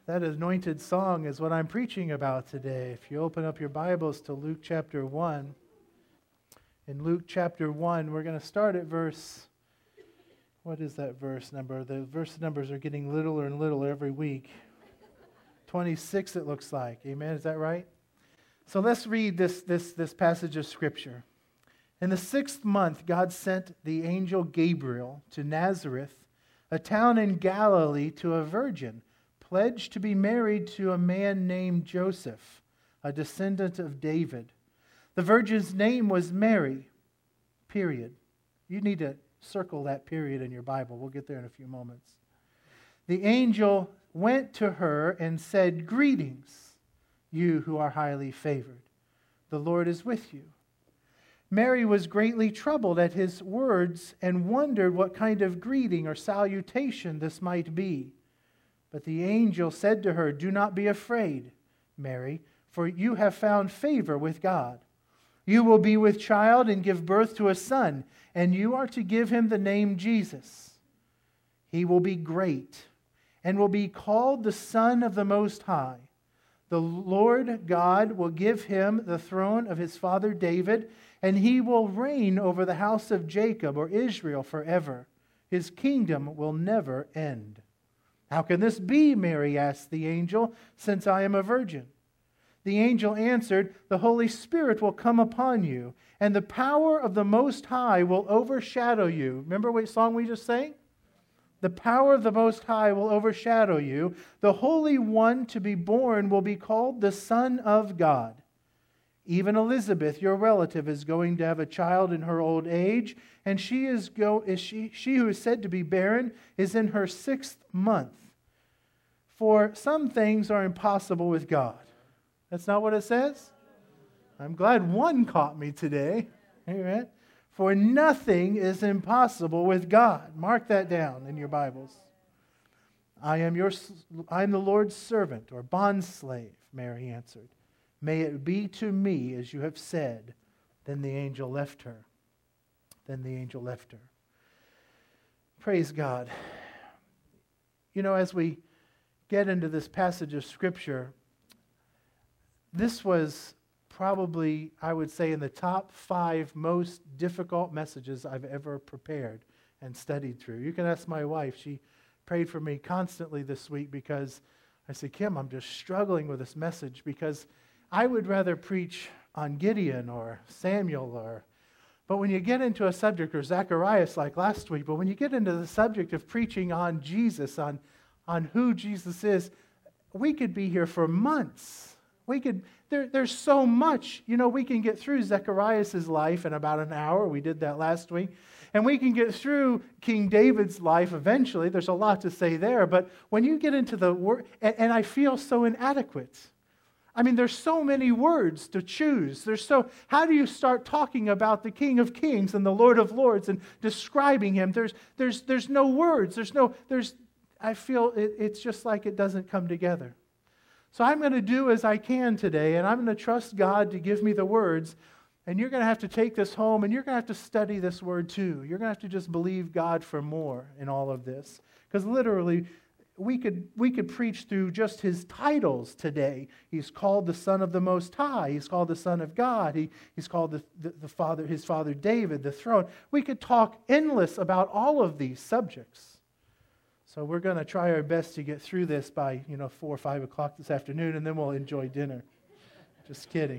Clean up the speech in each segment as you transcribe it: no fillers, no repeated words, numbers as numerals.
That anointed song is what I'm preaching about today. If you open up your Bibles to Luke chapter 1, in Luke chapter 1, we're going to start at verse, what is that verse number? The verse numbers are getting littler and littler every week. 26 it looks like. Amen, is that right? So let's read this passage of Scripture. In the 6th month, God sent the angel Gabriel to Nazareth, a town in Galilee, to a virgin, pledged to be married to a man named Joseph, a descendant of David. The virgin's name was Mary, period. You need to circle that period in your Bible. We'll get there in a few moments. The angel went to her and said, "Greetings, you who are highly favored. The Lord is with you." Mary was greatly troubled at his words and wondered what kind of greeting or salutation this might be. But the angel said to her, "Do not be afraid, Mary, for you have found favor with God. You will be with child and give birth to a son, and you are to give him the name Jesus. He will be great and will be called the Son of the Most High. The Lord God will give him the throne of his father David, and he will reign over the house of Jacob or Israel forever. His kingdom will never end." "How can this be?" Mary asked the angel, "since I am a virgin?" The angel answered, "The Holy Spirit will come upon you, and the power of the Most High will overshadow you." Remember what song we just sang? The power of the Most High will overshadow you. The Holy One to be born will be called the Son of God. Even Elizabeth, your relative, is going to have a child in her old age, and she who is said to be barren is in her 6th month. For some things are impossible with God. That's not what it says? I'm glad one caught me today. Amen. For nothing is impossible with God. Mark that down in your Bibles. I am the Lord's servant or bondslave," Mary answered. "May it be to me as you have said." Then the angel left her. Praise God. You know, as we get into this passage of Scripture, this was probably, I would say, in the top 5 most difficult messages I've ever prepared and studied through. You can ask my wife. She prayed for me constantly this week because I said, "Kim, I'm just struggling with this message because I would rather preach on Gideon or Samuel but when you get into a subject, or Zacharias like last week, but when you get into the subject of preaching on Jesus, on who Jesus is, we could be here for months. There's so much. You know, we can get through Zacharias' life in about an hour. We did that last week. And we can get through King David's life eventually. There's a lot to say there. But when you get into the word, and I feel so inadequate. I mean, there's so many words to choose. How do you start talking about the King of Kings and the Lord of Lords and describing him? There's no words. I feel it's just like it doesn't come together. So I'm going to do as I can today, and I'm going to trust God to give me the words, and you're going to have to take this home, and you're going to have to study this word too. You're going to have to just believe God for more in all of this. Because literally, we could preach through just his titles today. He's called the Son of the Most High. He's called the Son of God. He's called the Father, his father David, the throne. We could talk endless about all of these subjects. So we're going to try our best to get through this by 4 or 5 o'clock this afternoon, and then we'll enjoy dinner. Just kidding.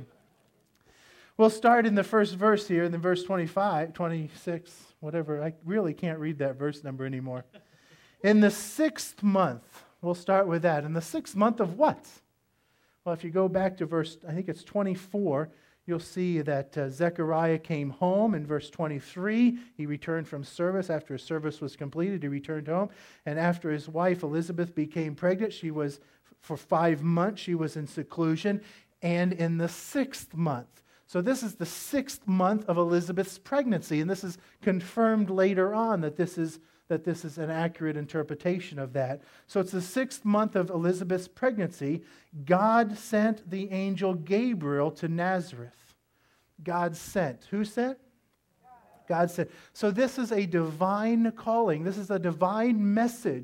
We'll start in the first verse here, in the verse 25, 26, whatever. I really can't read that verse number anymore. In the 6th month, we'll start with that. In the 6th month of what? Well, if you go back to verse, I think it's 24, you'll see that Zechariah came home. In verse 23, he returned from service. After his service was completed, he returned home. And after his wife Elizabeth became pregnant, for 5 months, she was in seclusion. And in the 6th month. So this is the 6th month of Elizabeth's pregnancy. And this is confirmed later on that this is an accurate interpretation of that. So it's the 6th month of Elizabeth's pregnancy. God sent the angel Gabriel to Nazareth. God sent. Who sent? God sent. So this is a divine calling. This is a divine message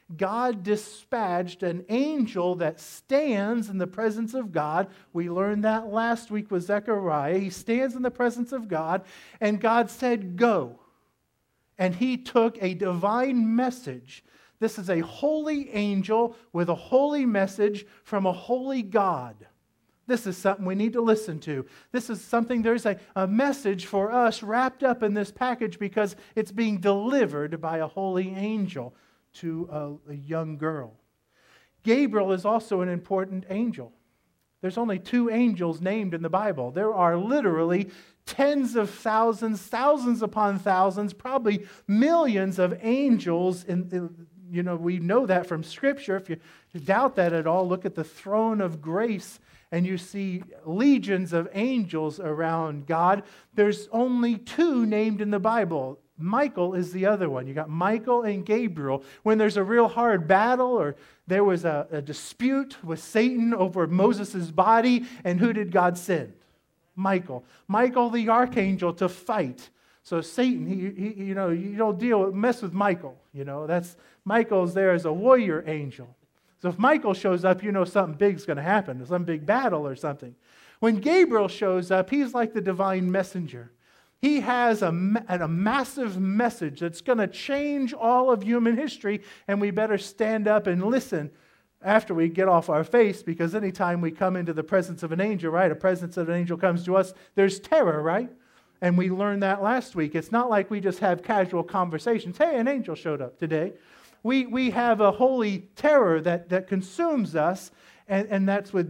God dispatched an angel that stands in the presence of God. We learned that last week with Zechariah. He stands in the presence of God, and God said, "Go." And he took a divine message. This is a holy angel with a holy message from a holy God. This is something we need to listen to. This is something, there's a message for us wrapped up in this package because it's being delivered by a holy angel to a young girl. Gabriel is also an important angel. There's only 2 angels named in the Bible. There are literally tens of thousands, thousands upon thousands, probably millions of angels. We know that from Scripture. If you doubt that at all, look at the throne of grace and you see legions of angels around God. There's only 2 named in the Bible. Michael is the other one. You got Michael and Gabriel. When there's a real hard battle or there was a dispute with Satan over Moses' body, and who did God send? Michael. Michael the archangel to fight. So Satan, he you don't mess with Michael. Michael's there as a warrior angel. So if Michael shows up, something big's going to happen, some big battle or something. When Gabriel shows up, he's like the divine messenger. He has a massive message that's going to change all of human history, and we better stand up and listen after we get off our face, because anytime we come into the presence of an angel, right, a presence of an angel comes to us, there's terror, right? And we learned that last week. It's not like we just have casual conversations. Hey, an angel showed up today. We have a holy terror that consumes us, and that's with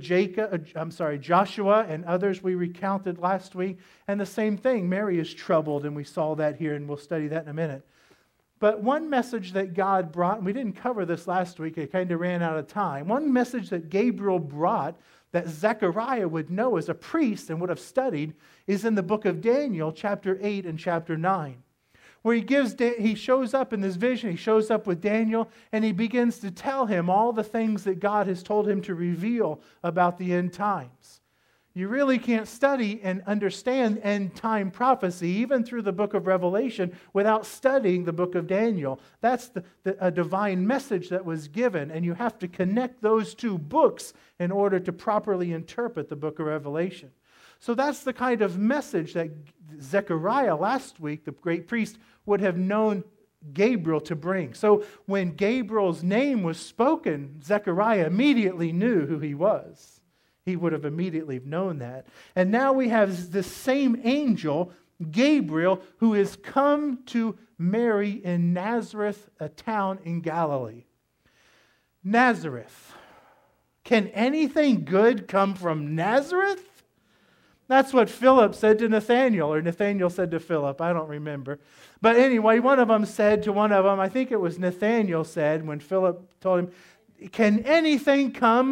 Joshua and others we recounted last week. And the same thing, Mary is troubled, and we saw that here, and we'll study that in a minute. But one message that God brought, and we didn't cover this last week, it kind of ran out of time. One message that Gabriel brought that Zechariah would know as a priest and would have studied is in the book of Daniel, chapter 8 and chapter 9. Where he shows up in this vision, he shows up with Daniel, and he begins to tell him all the things that God has told him to reveal about the end times. You really can't study and understand end time prophecy, even through the book of Revelation, without studying the book of Daniel. That's a divine message that was given, and you have to connect those 2 books in order to properly interpret the book of Revelation. So that's the kind of message that Zechariah last week, the great priest, would have known Gabriel to bring. So when Gabriel's name was spoken, Zechariah immediately knew who he was. He would have immediately known that. And now we have this same angel, Gabriel, who has come to Mary in Nazareth, a town in Galilee. Nazareth. Can anything good come from Nazareth? That's what Philip said to Nathanael, or Nathanael said to Philip. I don't remember. But anyway, one of them said to one of them, I think it was Nathanael said when Philip told him, can anything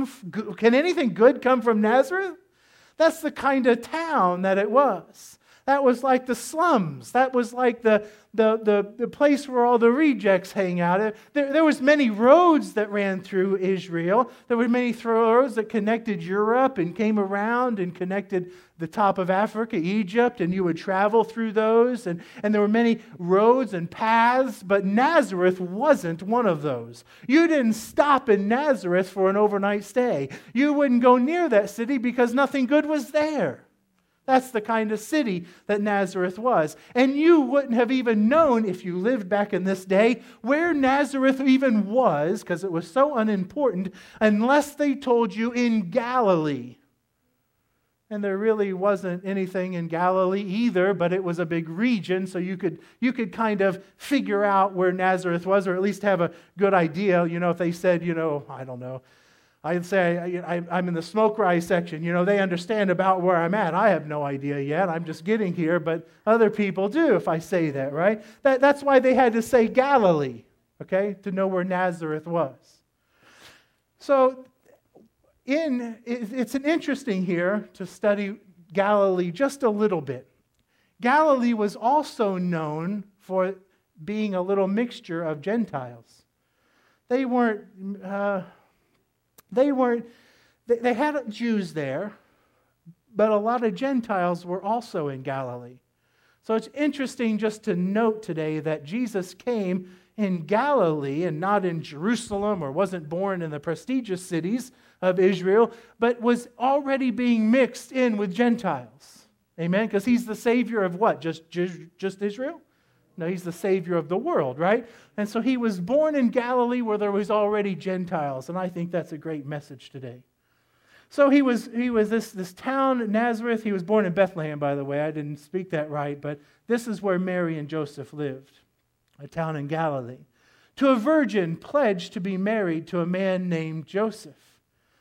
good come from Nazareth? That's the kind of town that it was. That was like the slums. That was like the place where all the rejects hang out. There was many roads that ran through Israel. There were many roads that connected Europe and came around and connected the top of Africa, Egypt, and you would travel through those. And there were many roads and paths, but Nazareth wasn't one of those. You didn't stop in Nazareth for an overnight stay. You wouldn't go near that city because nothing good was there. That's the kind of city that Nazareth was. And you wouldn't have even known, if you lived back in this day, where Nazareth even was, because it was so unimportant, unless they told you in Galilee. And there really wasn't anything in Galilee either, but it was a big region, so you could kind of figure out where Nazareth was, or at least have a good idea. If they said, I don't know, I'd say I'm in the smoke rye section. They understand about where I'm at. I have no idea yet. I'm just getting here, but other people do if I say that, right? That's why they had to say Galilee, okay, to know where Nazareth was. So it's an interesting here to study Galilee just a little bit. Galilee was also known for being a little mixture of Gentiles. They had Jews there, but a lot of Gentiles were also in Galilee. So it's interesting just to note today that Jesus came in Galilee and not in Jerusalem, or wasn't born in the prestigious cities of Israel, but was already being mixed in with Gentiles. Amen? Because he's the Savior of what? Just Israel? No, he's the Savior of the world, right? And so he was born in Galilee where there was already Gentiles, and I think that's a great message today. So he was this town, Nazareth. He was born in Bethlehem, by the way. I didn't speak that right, but this is where Mary and Joseph lived, a town in Galilee. To a virgin pledged to be married to a man named Joseph.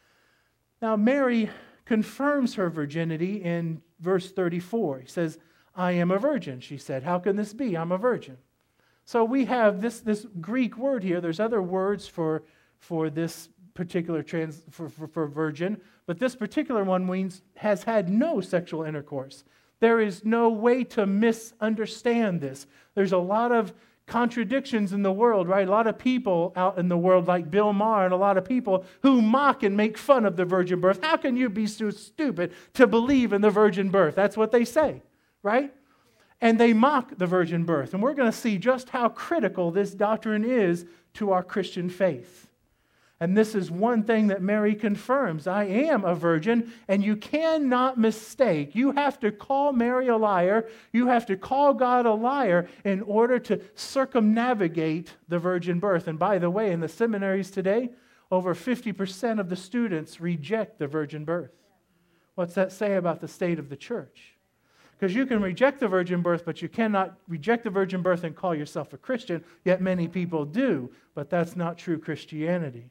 Now, Mary confirms her virginity in verse 34. He says, I am a virgin, she said. How can this be? I'm a virgin. So we have this Greek word here. There's other words for this particular for virgin, but this particular one means has had no sexual intercourse. There is no way to misunderstand this. There's a lot of contradictions in the world, right? A lot of people out in the world like Bill Maher and a lot of people who mock and make fun of the virgin birth. How can you be so stupid to believe in the virgin birth? That's what they say, right? And they mock the virgin birth. And we're going to see just how critical this doctrine is to our Christian faith. And this is one thing that Mary confirms. I am a virgin, and you cannot mistake. You have to call Mary a liar. You have to call God a liar in order to circumnavigate the virgin birth. And by the way, in the seminaries today, over 50% of the students reject the virgin birth. What's that say about the state of the church? Because you can reject the virgin birth, but you cannot reject the virgin birth and call yourself a Christian, yet many people do. But that's not true Christianity.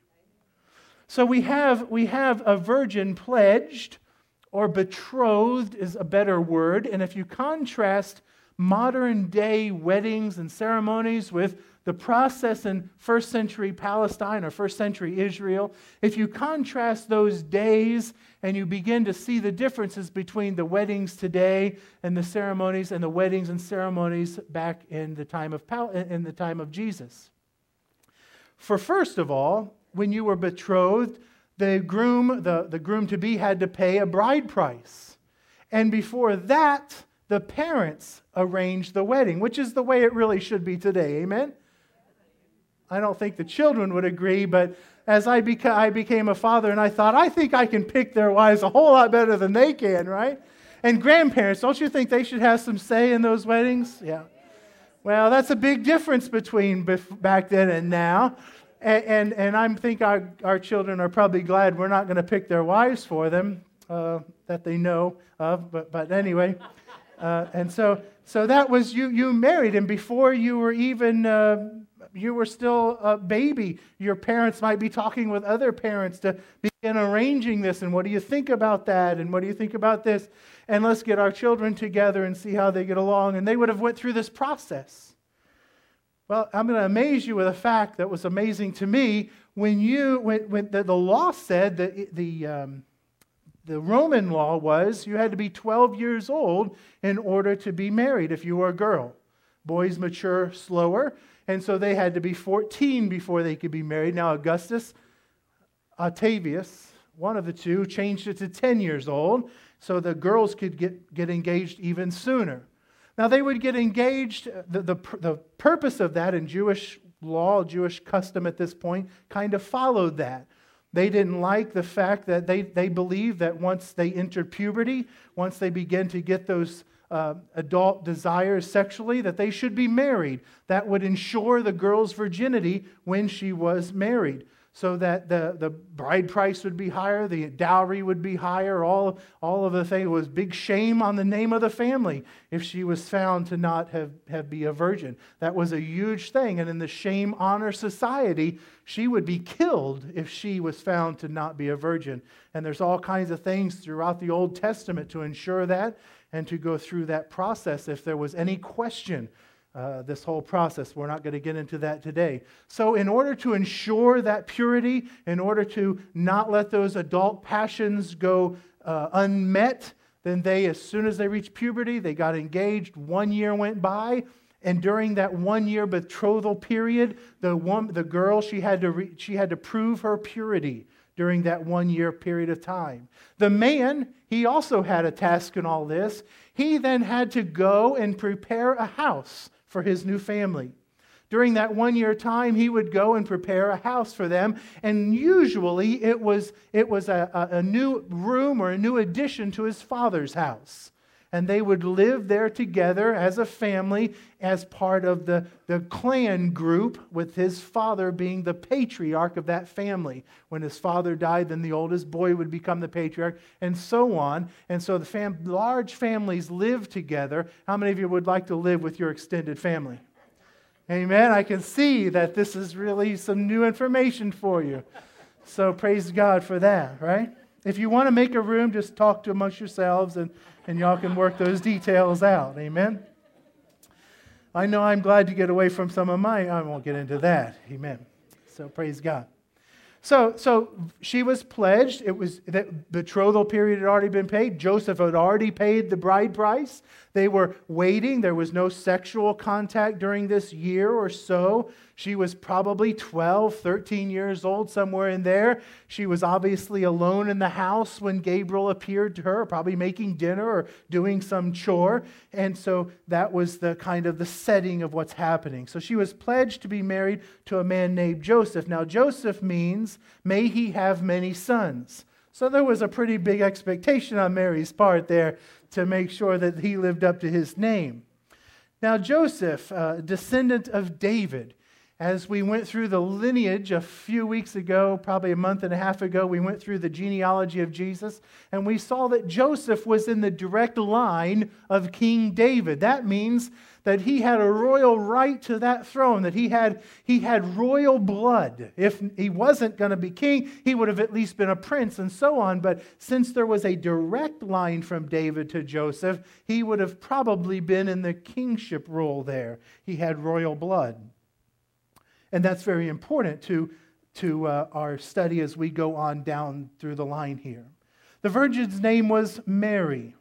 So we have a virgin pledged, or betrothed is a better word. And if you contrast modern day weddings and ceremonies with the process in first century Palestine or first century Israel, if you contrast those days and you begin to see the differences between the weddings today and the ceremonies and the weddings and ceremonies back in the time of Jesus. For first of all, when you were betrothed, the groom-to-be had to pay a bride price. And before that, the parents arranged the wedding, which is the way it really should be today. Amen? I don't think the children would agree, but as I became a father, and I thought, I think I can pick their wives a whole lot better than they can, right? And grandparents, don't you think they should have some say in those weddings? Yeah. Well, that's a big difference between back then and now. And I think our children are probably glad we're not going to pick their wives for them that they know of. But anyway, and so that was you married, and before you were even you were still a baby. Your parents might be talking with other parents to begin arranging this. And what do you think about that? And what do you think about this? And let's get our children together and see how they get along. And they would have went through this process. Well, I'm going to amaze you with a fact that was amazing to me. When the law said that the Roman law was you had to be 12 years old in order to be married if you were a girl. Boys mature slower, and so they had to be 14 before they could be married. Now, Augustus Octavius, one of the two, changed it to 10 years old so the girls could get engaged even sooner. Now, they would get engaged. The purpose of that in Jewish law, Jewish custom at this point, kind of followed that. They didn't like the fact that they believed that once they entered puberty, once they began to get those adult desires sexually, that they should be married. That would ensure the girl's virginity when she was married, so that the bride price would be higher, the dowry would be higher, all of the things. It was big shame on the name of the family if she was found to not have be a virgin. That was a huge thing. And in the shame honor society, she would be killed if she was found to not be a virgin. And there's all kinds of things throughout the Old Testament to ensure that and to go through that process if there was any question. This whole process. We're not going to get into that today. So in order to ensure that purity, in order to not let those adult passions go unmet, then as soon as they reached puberty, they got engaged. 1 year went by, and during that 1 year betrothal period, the girl, she had to prove her purity during that 1 year period of time. The man, he also had a task in all this. He then had to go and prepare a house for his new family. During that 1 year time, he would go and prepare a house for them. And usually it was a new room or a new addition to his father's house. And they would live there together as a family, as part of the clan group, with his father being the patriarch of that family. When his father died, then the oldest boy would become the patriarch, and so on. And so the large families live together. How many of you would like to live with your extended family? Amen. I can see that this is really some new information for you. So praise God for that, right? If you want to make a room, just talk to amongst yourselves and y'all can work those details out. Amen. I know I'm glad to get away from some of mine. I won't get into that. Amen. So praise God. So she was pledged. It was that betrothal period had already been paid. Joseph had already paid the bride price. They were waiting. There was no sexual contact during this year or so. She was probably 12, 13 years old, somewhere in there. She was obviously alone in the house when Gabriel appeared to her, probably making dinner or doing some chore. And so that was the kind of the setting of what's happening. So she was pledged to be married to a man named Joseph. Now, Joseph means, may he have many sons. So there was a pretty big expectation on Mary's part there to make sure that he lived up to his name. Now, Joseph, descendant of David, as we went through the lineage a few weeks ago, probably a month and a half ago, we went through the genealogy of Jesus, and we saw that Joseph was in the direct line of King David. That means that he had a royal right to that throne, that he had royal blood. If he wasn't going to be king, he would have at least been a prince and so on. But since there was a direct line from David to Joseph, he would have probably been in the kingship role there. He had royal blood. And that's very important to our study as we go on down through the line here. The virgin's name was Mary.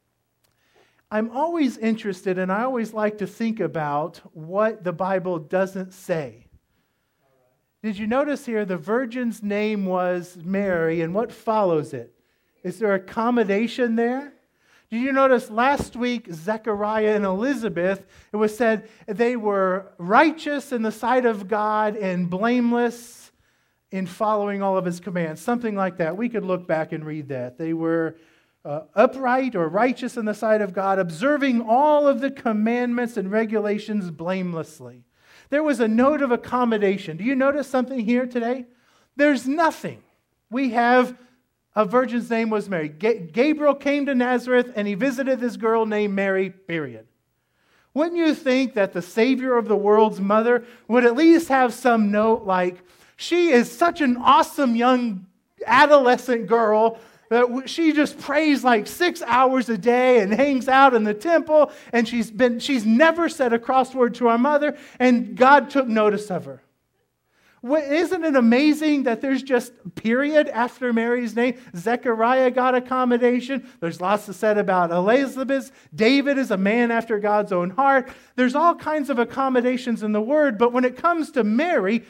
I'm always interested, and I always like to think about what the Bible doesn't say. Did you notice here the virgin's name was Mary, and what follows it? Is there accommodation there? Did you notice last week, Zechariah and Elizabeth, it was said they were righteous in the sight of God and blameless in following all of his commands. Something like that. We could look back and read that. They were upright or righteous in the sight of God, observing all of the commandments and regulations blamelessly. There was a note of accommodation. Do you notice something here today? There's nothing. We have a virgin's name was Mary. Gabriel came to Nazareth and he visited this girl named Mary, period. Wouldn't you think that the Savior of the world's mother would at least have some note like, she is such an awesome young adolescent girl that she just prays like 6 hours a day and hangs out in the temple, and she's never said a cross word to our mother, and God took notice of her. Isn't it amazing that there's just period after Mary's name? Zechariah got accommodation. There's lots to said about Elizabeth. David is a man after God's own heart. There's all kinds of accommodations in the Word, but when it comes to Mary,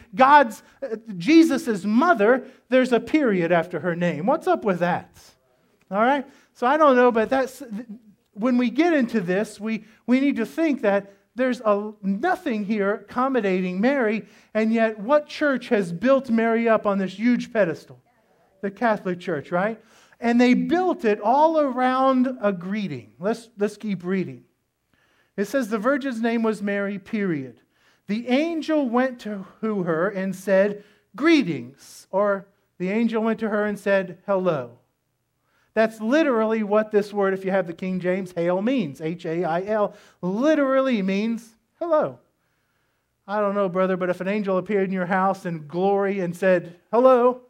Jesus' mother, there's a period after her name. What's up with that? All right? So I don't know, but when we get into this, we need to think that there's nothing here accommodating Mary, and yet what church has built Mary up on this huge pedestal? The Catholic Church, right? And they built it all around a greeting. Let's keep reading. It says the virgin's name was Mary, period. The angel went to her and said, greetings. Or the angel went to her and said, hello. That's literally what this word, if you have the King James, hail means. H-A-I-L literally means hello. I don't know, brother, but if an angel appeared in your house in glory and said, hello,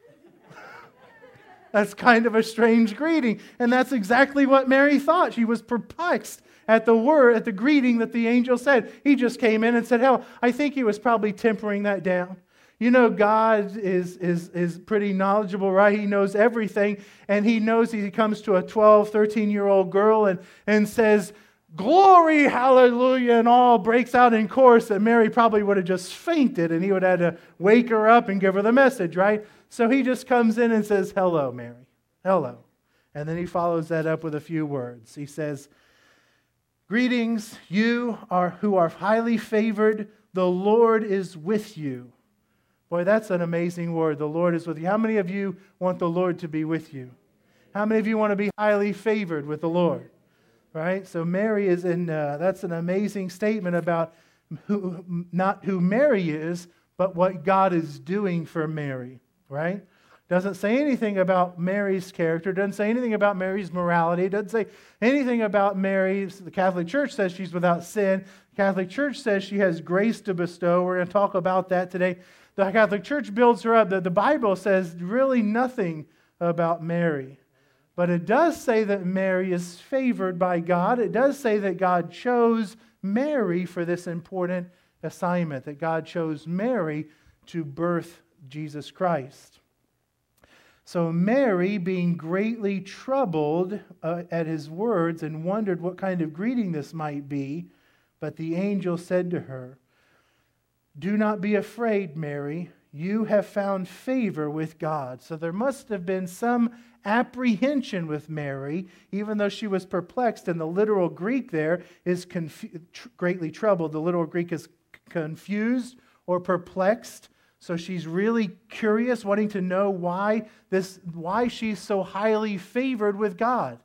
that's kind of a strange greeting. And that's exactly what Mary thought. She was perplexed at the greeting that the angel said. He just came in and said, hello. I think he was probably tempering that down. You know, God is pretty knowledgeable, right? He knows everything, and he knows he comes to a 12, 13-year-old girl and says, glory, hallelujah, and all breaks out in chorus, that Mary probably would have just fainted, and he would have had to wake her up and give her the message, right? So he just comes in and says, hello, Mary, hello. And then he follows that up with a few words. He says, greetings, you who are highly favored, the Lord is with you. Boy, that's an amazing word. The Lord is with you. How many of you want the Lord to be with you? How many of you want to be highly favored with the Lord? Right? So Mary is in, that's an amazing statement about not who Mary is, but what God is doing for Mary. Right? Doesn't say anything about Mary's character, doesn't say anything about Mary's morality, doesn't say anything about Mary. The Catholic Church says she's without sin. The Catholic Church says she has grace to bestow. We're going to talk about that today. The Catholic Church builds her up. The Bible says really nothing about Mary. But it does say that Mary is favored by God. It does say that God chose Mary for this important assignment, that God chose Mary to birth Jesus Christ. So Mary, being greatly troubled at his words and wondered what kind of greeting this might be, but the angel said to her, "Do not be afraid, Mary. You have found favor with God." So there must have been some apprehension with Mary, even though she was perplexed. And the literal Greek there is greatly troubled. The literal Greek is confused or perplexed. So she's really curious, wanting to know why she's so highly favored with God.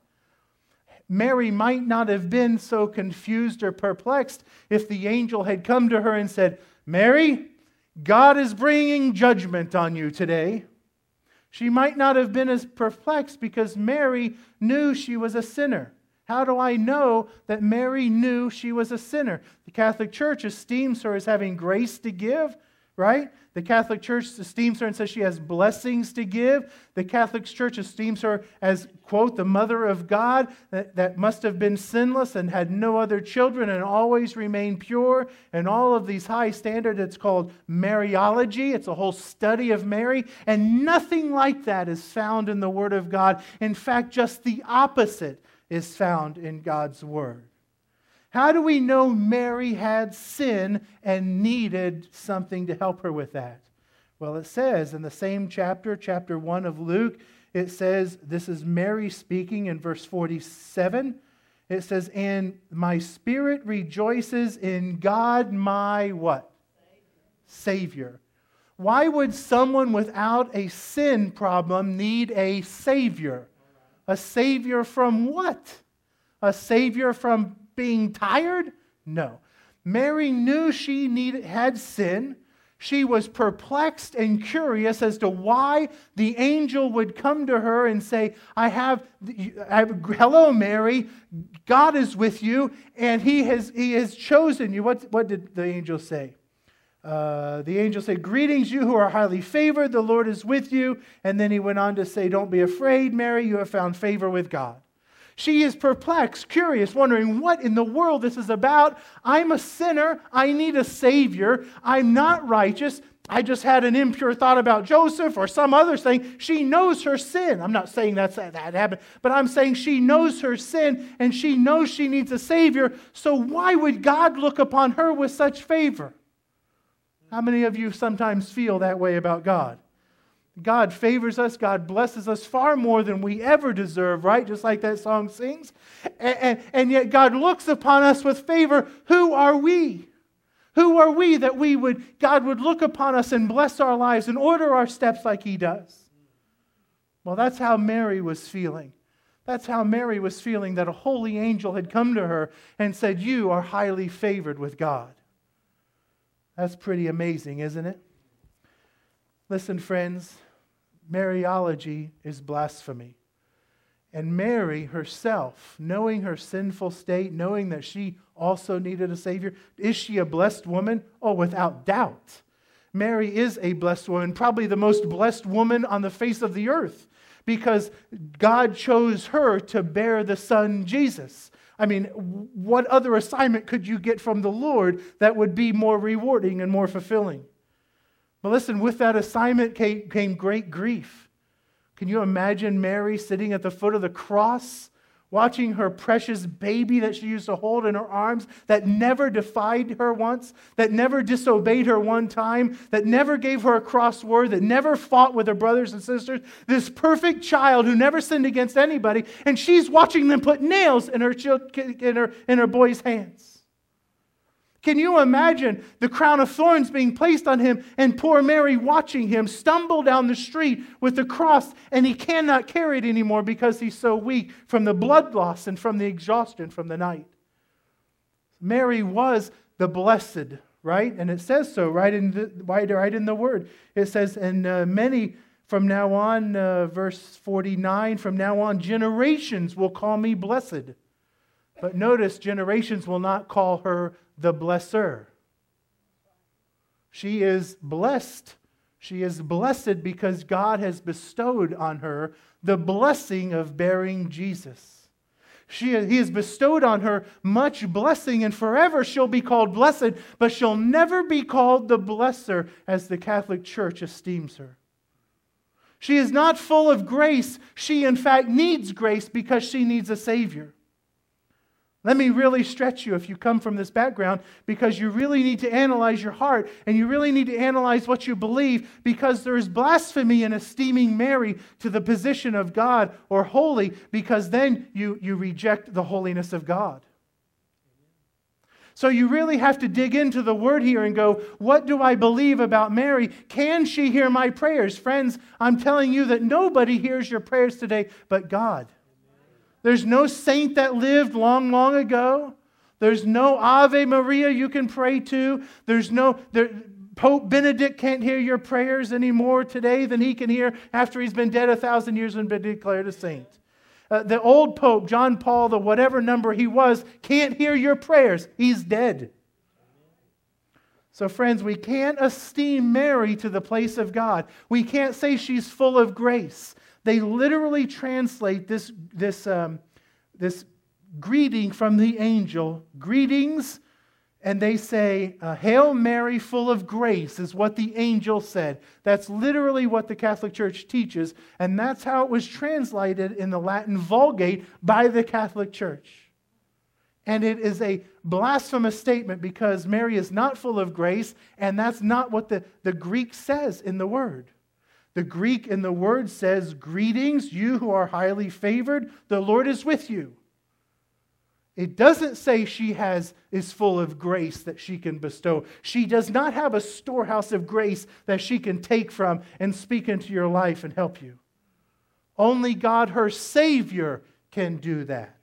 Mary might not have been so confused or perplexed if the angel had come to her and said, "Mary, God is bringing judgment on you today." She might not have been as perplexed because Mary knew she was a sinner. How do I know that Mary knew she was a sinner? The Catholic Church esteems her as having grace to give, right? The Catholic Church esteems her and says she has blessings to give. The Catholic Church esteems her as, quote, the mother of God that must have been sinless and had no other children and always remained pure. And all of these high standards, it's called Mariology. It's a whole study of Mary. And nothing like that is found in the Word of God. In fact, just the opposite is found in God's Word. How do we know Mary had sin and needed something to help her with that? Well, it says in the same chapter, chapter 1 of Luke, it says, this is Mary speaking in verse 47. It says, "And my spirit rejoices in God, my" what? Savior. Why would someone without a sin problem need a Savior? A Savior from what? A Savior from being tired? No. Mary knew she had sin. She was perplexed and curious as to why the angel would come to her and say, hello, Mary, God is with you, and He has chosen you. What did the angel say? The angel said, "Greetings, you who are highly favored, the Lord is with you." And then he went on to say, "Don't be afraid, Mary, you have found favor with God." She is perplexed, curious, wondering what in the world this is about. I'm a sinner. I need a Savior. I'm not righteous. I just had an impure thought about Joseph or some other thing. She knows her sin. I'm not saying that happened, but I'm saying she knows her sin and she knows she needs a Savior. So why would God look upon her with such favor? How many of you sometimes feel that way about God? God favors us. God blesses us far more than we ever deserve, right? Just like that song sings. And yet God looks upon us with favor. Who are we? Who are we that God would look upon us and bless our lives and order our steps like He does? Well, that's how Mary was feeling. That's how Mary was feeling, that a holy angel had come to her and said, "You are highly favored with God." That's pretty amazing, isn't it? Listen, friends, Mariology is blasphemy. And Mary herself, knowing her sinful state, knowing that she also needed a Savior, is she a blessed woman? Oh, without doubt. Mary is a blessed woman, probably the most blessed woman on the face of the earth, because God chose her to bear the Son Jesus. I mean, what other assignment could you get from the Lord that would be more rewarding and more fulfilling? But listen, with that assignment came great grief. Can you imagine Mary sitting at the foot of the cross, watching her precious baby that she used to hold in her arms, that never defied her once, that never disobeyed her one time, that never gave her a cross word, that never fought with her brothers and sisters, this perfect child who never sinned against anybody, and she's watching them put nails in her boy's hands. Can you imagine the crown of thorns being placed on him and poor Mary watching him stumble down the street with the cross, and he cannot carry it anymore because he's so weak from the blood loss and from the exhaustion from the night? Mary was the blessed, right? And it says so right in the Word. It says, and many from now on, verse 49, from now on, generations will call me blessed. But notice, generations will not call her the blesser. She is blessed. She is blessed because God has bestowed on her the blessing of bearing Jesus. He has bestowed on her much blessing, and forever she'll be called blessed, but she'll never be called the blesser as the Catholic Church esteems her. She is not full of grace. She, in fact, needs grace because she needs a Savior. Let me really stretch you if you come from this background, because you really need to analyze your heart and you really need to analyze what you believe, because there is blasphemy in esteeming Mary to the position of God or holy, because then you reject the holiness of God. So you really have to dig into the Word here and go, what do I believe about Mary? Can she hear my prayers? Friends, I'm telling you that nobody hears your prayers today but God. There's no saint that lived long, long ago. There's no Ave Maria you can pray to. Pope Benedict can't hear your prayers any more today than he can hear after he's been dead 1,000 years and been declared a saint. The old Pope, John Paul, the whatever number he was, can't hear your prayers. He's dead. So friends, we can't esteem Mary to the place of God. We can't say she's full of grace. They literally translate this greeting from the angel, greetings, and they say, Hail Mary, full of grace, is what the angel said. That's literally what the Catholic Church teaches, and that's how it was translated in the Latin Vulgate by the Catholic Church. And it is a blasphemous statement because Mary is not full of grace, and that's not what the Greek says in the word. The Greek in the word says, Greetings, you who are highly favored, the Lord is with you. It doesn't say she is full of grace that she can bestow. She does not have a storehouse of grace that she can take from and speak into your life and help you. Only God, her Savior, can do that.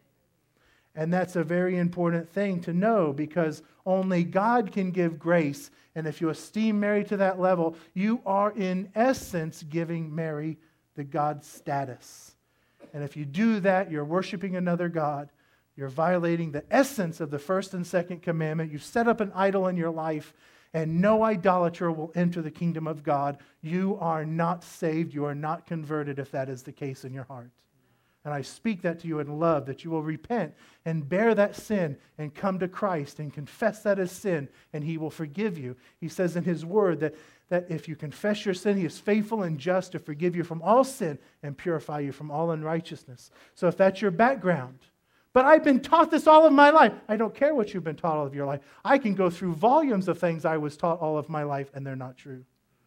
And that's a very important thing to know, because only God can give grace. And if you esteem Mary to that level, you are in essence giving Mary the God status. And if you do that, you're worshiping another God. You're violating the essence of the first and second commandment. You set up an idol in your life, and no idolater will enter the kingdom of God. You are not saved. You are not converted if that is the case in your heart. And I speak that to you in love, that you will repent and bear that sin and come to Christ and confess that as sin, and He will forgive you. He says in His Word that if you confess your sin, He is faithful and just to forgive you from all sin and purify you from all unrighteousness. So if that's your background, but I've been taught this all of my life. I don't care what you've been taught all of your life. I can go through volumes of things I was taught all of my life, and they're not true.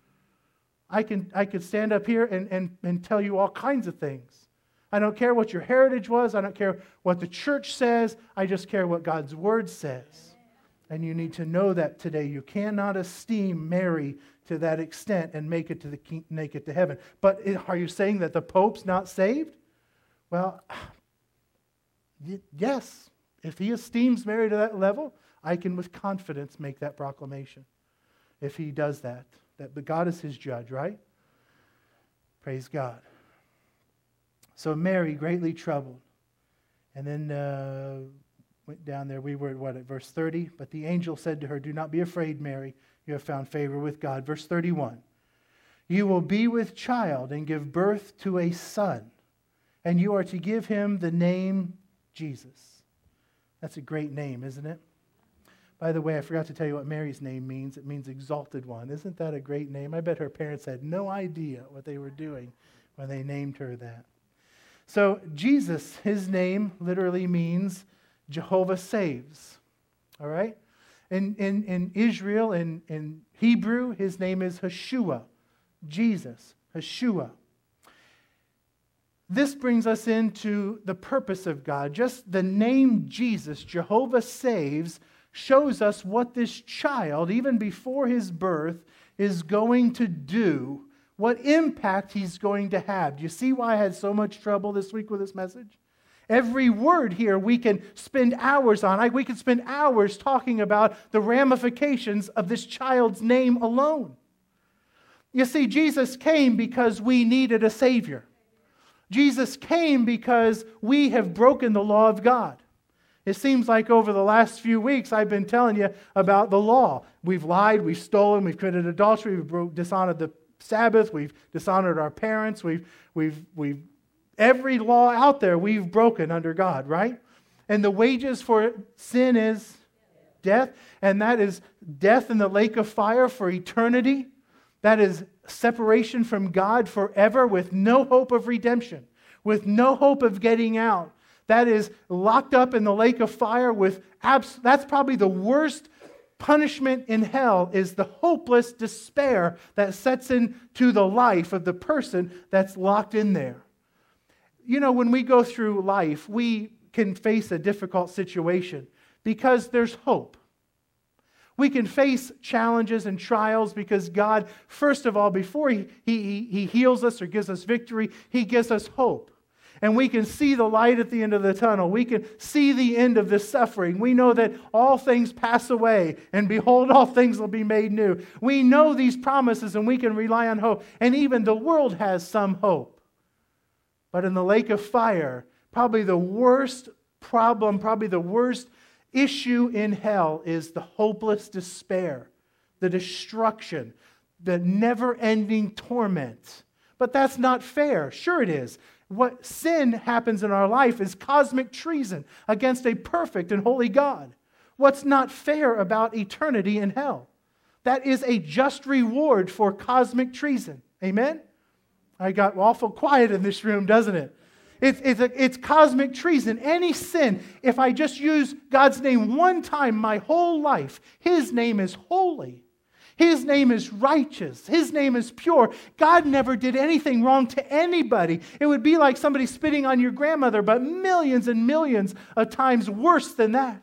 I could stand up here and tell you all kinds of things. I don't care what your heritage was. I don't care what the church says. I just care what God's Word says. And you need to know that today. You cannot esteem Mary to that extent and make it to heaven. But are you saying that the Pope's not saved? Well, yes. If he esteems Mary to that level, I can with confidence make that proclamation. If he does that God is his judge, right? Praise God. So Mary, greatly troubled. And then went down there. We were at verse 30? But the angel said to her, Do not be afraid, Mary. You have found favor with God. Verse 31. You will be with child and give birth to a son, and you are to give him the name Jesus. That's a great name, isn't it? By the way, I forgot to tell you what Mary's name means. It means exalted one. Isn't that a great name? I bet her parents had no idea what they were doing when they named her that. So Jesus, his name literally means Jehovah saves. All right? In Israel, in Hebrew, his name is Yeshua. Jesus, Yeshua. This brings us into the purpose of God. Just the name Jesus, Jehovah saves, shows us what this child, even before his birth, is going to do, what impact he's going to have. Do you see why I had so much trouble this week with this message? Every word here we can spend hours on. We could spend hours talking about the ramifications of this child's name alone. You see, Jesus came because we needed a Savior. Jesus came because we have broken the law of God. It seems like over the last few weeks I've been telling you about the law. We've lied, we've stolen, we've committed adultery, we've dishonored the Sabbath, we've dishonored our parents, we've every law out there we've broken under God, right? And the wages for sin is death, and that is death in the lake of fire for eternity. That is separation from God forever with no hope of redemption, with no hope of getting out. That is locked up in the lake of fire with that's probably the worst punishment in hell, is the hopeless despair that sets into the life of the person that's locked in there. You know, when we go through life, we can face a difficult situation because there's hope. We can face challenges and trials because God, first of all, before He heals us or gives us victory, He gives us hope. And we can see the light at the end of the tunnel. We can see the end of this suffering. We know that all things pass away, and behold, all things will be made new. We know these promises, and we can rely on hope. And even the world has some hope. But in the lake of fire, probably the worst problem, probably the worst issue in hell is the hopeless despair, the destruction, the never-ending torment. But that's not fair. Sure it is. What sin happens in our life is cosmic treason against a perfect and holy God. What's not fair about eternity in hell? That is a just reward for cosmic treason. Amen? I got awful quiet in this room, doesn't it? It's cosmic treason. Any sin, if I just use God's name one time my whole life, His name is holy. His name is righteous. His name is pure. God never did anything wrong to anybody. It would be like somebody spitting on your grandmother, but millions and millions of times worse than that.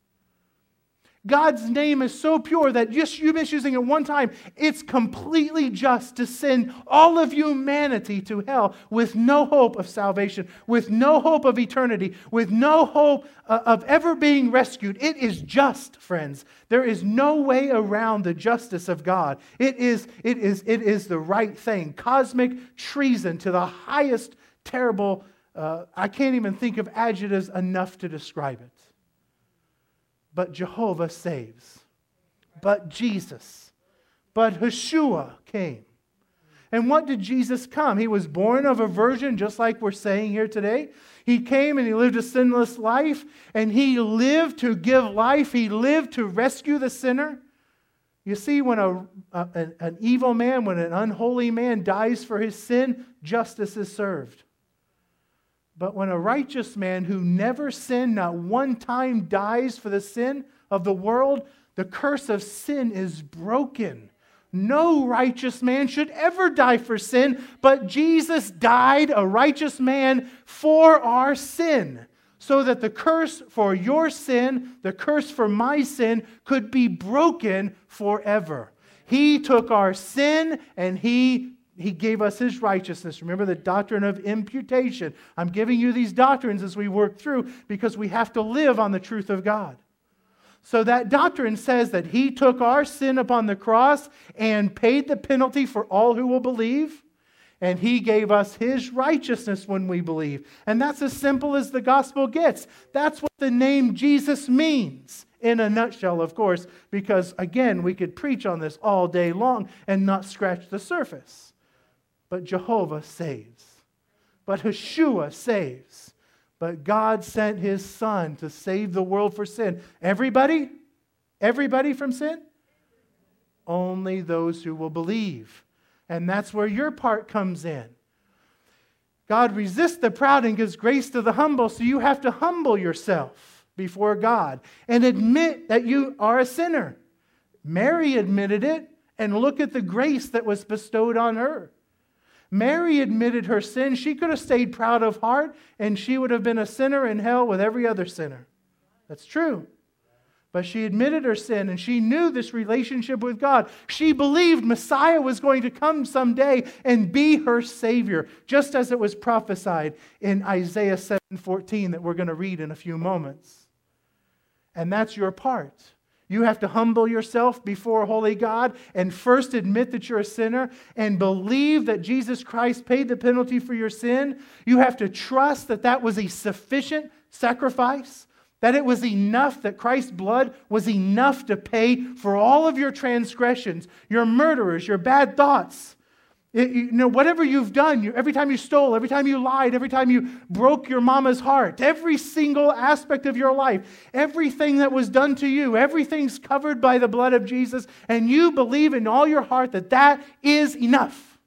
God's name is so pure that just you misusing it one time, it's completely just to send all of humanity to hell with no hope of salvation, with no hope of eternity, with no hope of ever being rescued. It is just, friends. There is no way around the justice of God. It is the right thing. Cosmic treason to the highest terrible, I can't even think of adjectives enough to describe it. But Jehovah saves. But Jesus. But Yeshua came. And what did Jesus come? He was born of a virgin, just like we're saying here today. He came and He lived a sinless life, and He lived to give life. He lived to rescue the sinner. You see, when an evil man, when an unholy man dies for his sin, justice is served. But when a righteous man who never sinned, not one time, dies for the sin of the world, the curse of sin is broken. No righteous man should ever die for sin, but Jesus died, a righteous man, for our sin, so that the curse for your sin, the curse for my sin, could be broken forever. He took our sin and He gave us His righteousness. Remember the doctrine of imputation. I'm giving you these doctrines as we work through because we have to live on the truth of God. So that doctrine says that He took our sin upon the cross and paid the penalty for all who will believe. And He gave us His righteousness when we believe. And that's as simple as the gospel gets. That's what the name Jesus means. In a nutshell, of course, because again, we could preach on this all day long and not scratch the surface. But Jehovah saves. But Yeshua saves. But God sent His Son to save the world for sin. Everybody? Everybody from sin? Only those who will believe. And that's where your part comes in. God resists the proud and gives grace to the humble, so you have to humble yourself before God and admit that you are a sinner. Mary admitted it, and look at the grace that was bestowed on her. Mary admitted her sin. She could have stayed proud of heart, and she would have been a sinner in hell with every other sinner. That's true. But she admitted her sin, and she knew this relationship with God. She believed Messiah was going to come someday and be her Savior, just as it was prophesied in Isaiah 7:14 that we're going to read in a few moments. And that's your part. You have to humble yourself before a holy God and first admit that you're a sinner and believe that Jesus Christ paid the penalty for your sin. You have to trust that that was a sufficient sacrifice, that it was enough, that Christ's blood was enough to pay for all of your transgressions, your murderers, your bad thoughts. Whatever you've done, every time you stole, every time you lied, every time you broke your mama's heart, every single aspect of your life, everything that was done to you, everything's covered by the blood of Jesus, and you believe in all your heart that that is enough.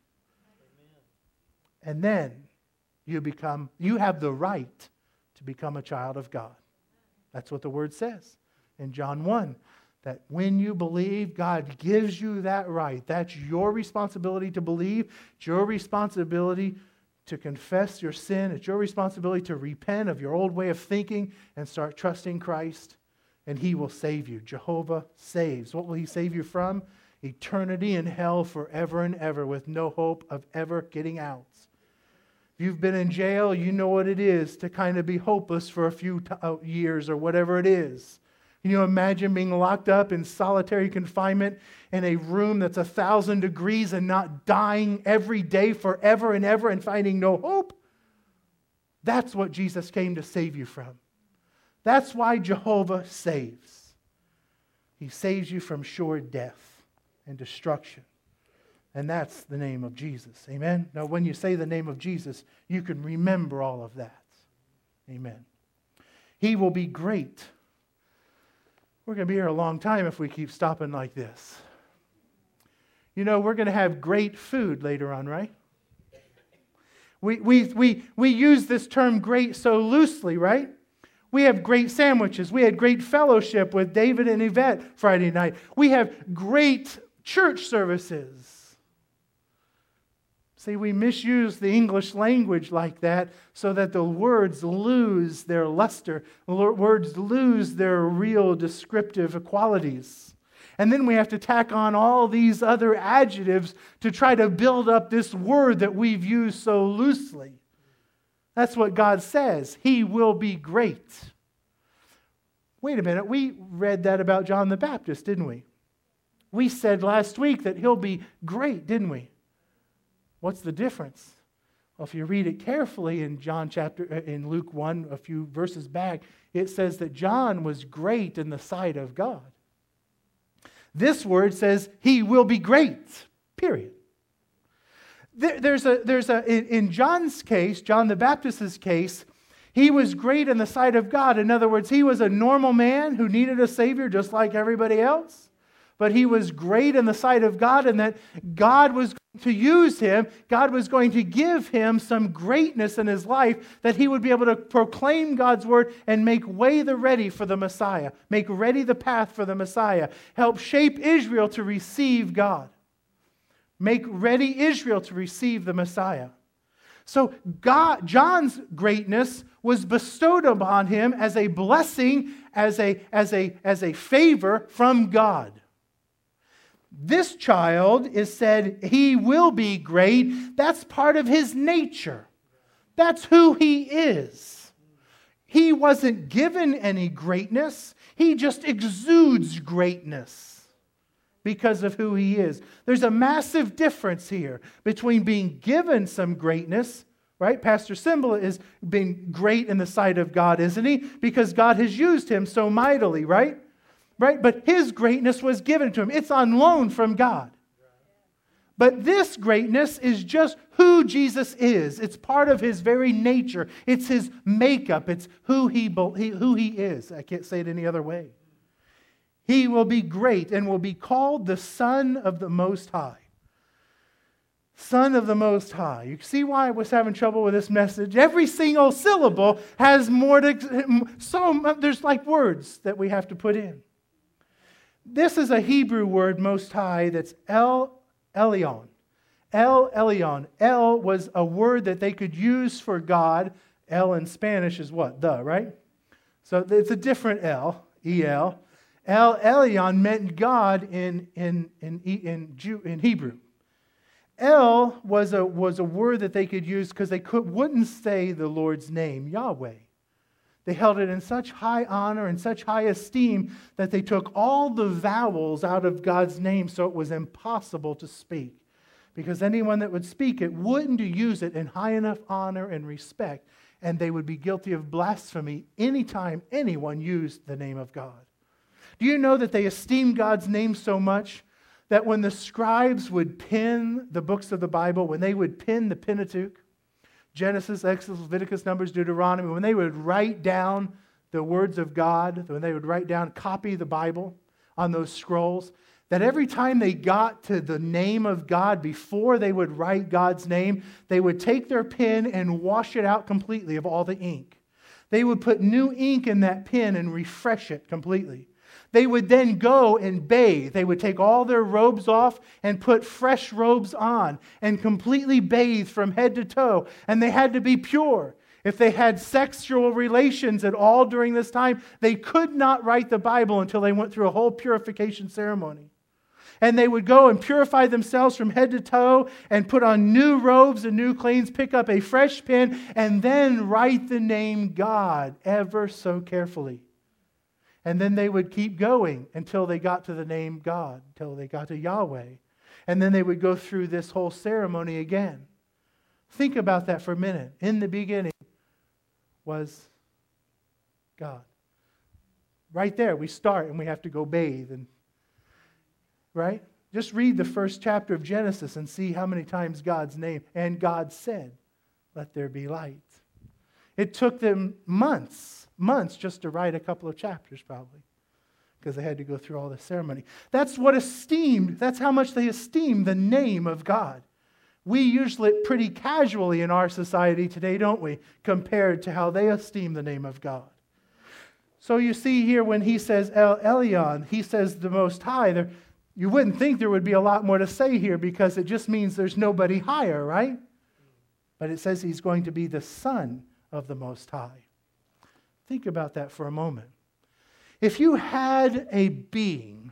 And then you have the right to become a child of God. That's what the Word says in John 1. That when you believe, God gives you that right. That's your responsibility to believe. It's your responsibility to confess your sin. It's your responsibility to repent of your old way of thinking and start trusting Christ. And He will save you. Jehovah saves. What will He save you from? Eternity in hell forever and ever with no hope of ever getting out. If you've been in jail, you know what it is to kind of be hopeless for a few years or whatever it is. Can you imagine being locked up in solitary confinement in a room that's 1,000 degrees and not dying every day forever and ever and finding no hope? That's what Jesus came to save you from. That's why Jehovah saves. He saves you from sure death and destruction. And that's the name of Jesus. Amen? Now, when you say the name of Jesus, you can remember all of that. Amen. He will be great. We're going to be here a long time if we keep stopping like this. You know, we're going to have great food later on, right? We use this term great so loosely, right? We have great sandwiches. We had great fellowship with David and Yvette Friday night. We have great church services. See, we misuse the English language like that so that the words lose their luster. The words lose their real descriptive qualities. And then we have to tack on all these other adjectives to try to build up this word that we've used so loosely. That's what God says. He will be great. Wait a minute. We read that about John the Baptist, didn't we? We said last week that he'll be great, didn't we? What's the difference? Well, if you read it carefully in Luke 1, a few verses back, it says that John was great in the sight of God. This word says he will be great, period. In John's case, John the Baptist's case, he was great in the sight of God. In other words, he was a normal man who needed a Savior just like everybody else. But he was great in the sight of God, and that God was going to use him. God was going to give him some greatness in his life that he would be able to proclaim God's word and make way the ready for the Messiah. Make ready the path for the Messiah. Help shape Israel to receive God. Make ready Israel to receive the Messiah. So John's greatness was bestowed upon him as a blessing, as a favor from God. This child is said he will be great. That's part of his nature. That's who he is. He wasn't given any greatness. He just exudes greatness because of who he is. There's a massive difference here between being given some greatness, right? Pastor Cymbala is being great in the sight of God, isn't he? Because God has used him so mightily, right? Right? But his greatness was given to him. It's on loan from God. But this greatness is just who Jesus is. It's part of his very nature. It's his makeup. It's who he is. I can't say it any other way. He will be great and will be called the Son of the Most High. Son of the Most High. You see why I was having trouble with this message? Every single syllable has more to... there's like words that we have to put in. This is a Hebrew word, Most High, that's El Elyon. El Elyon. El was a word that they could use for God. El in Spanish is what? The, right? So it's a different El, E-L. El Elyon meant God in Hebrew. El was a word that they could use because they wouldn't say the Lord's name, Yahweh. They held it in such high honor and such high esteem that they took all the vowels out of God's name so it was impossible to speak. Because anyone that would speak it wouldn't use it in high enough honor and respect, and they would be guilty of blasphemy anytime anyone used the name of God. Do you know that they esteemed God's name so much that when the scribes would pen the books of the Bible, when they would pen the Pentateuch, Genesis, Exodus, Leviticus, Numbers, Deuteronomy, when they would write down the words of God, when they would write down, copy the Bible on those scrolls, that every time they got to the name of God, before they would write God's name, they would take their pen and wash it out completely of all the ink. They would put new ink in that pen and refresh it completely. They would then go and bathe. They would take all their robes off and put fresh robes on and completely bathe from head to toe. And they had to be pure. If they had sexual relations at all during this time, they could not write the Bible until they went through a whole purification ceremony. And they would go and purify themselves from head to toe and put on new robes and new cleans, pick up a fresh pen, and then write the name God ever so carefully. And then they would keep going until they got to the name God, until they got to Yahweh. And then they would go through this whole ceremony again. Think about that for a minute. In the beginning was God. Right there, we start and we have to go bathe. Right? Just read the first chapter of Genesis and see how many times God's name, and God said, "Let there be light." It took them months just to write a couple of chapters probably, because they had to go through all the ceremony. That's how much they esteemed the name of God. We use it pretty casually in our society today, don't we, compared to how they esteem the name of God. So you see here when he says El Elyon, he says the Most High. You wouldn't think there would be a lot more to say here because it just means there's nobody higher, right? But it says he's going to be the Son of the Most High. Think about that for a moment. If you had a being,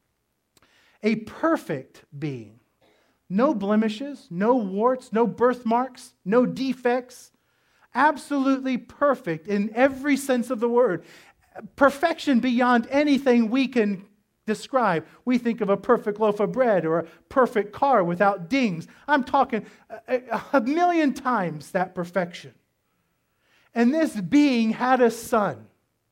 a perfect being, no blemishes, no warts, no birthmarks, no defects, absolutely perfect in every sense of the word, perfection beyond anything we can describe. We think of a perfect loaf of bread or a perfect car without dings. I'm talking a million times that perfection. And this being had a son.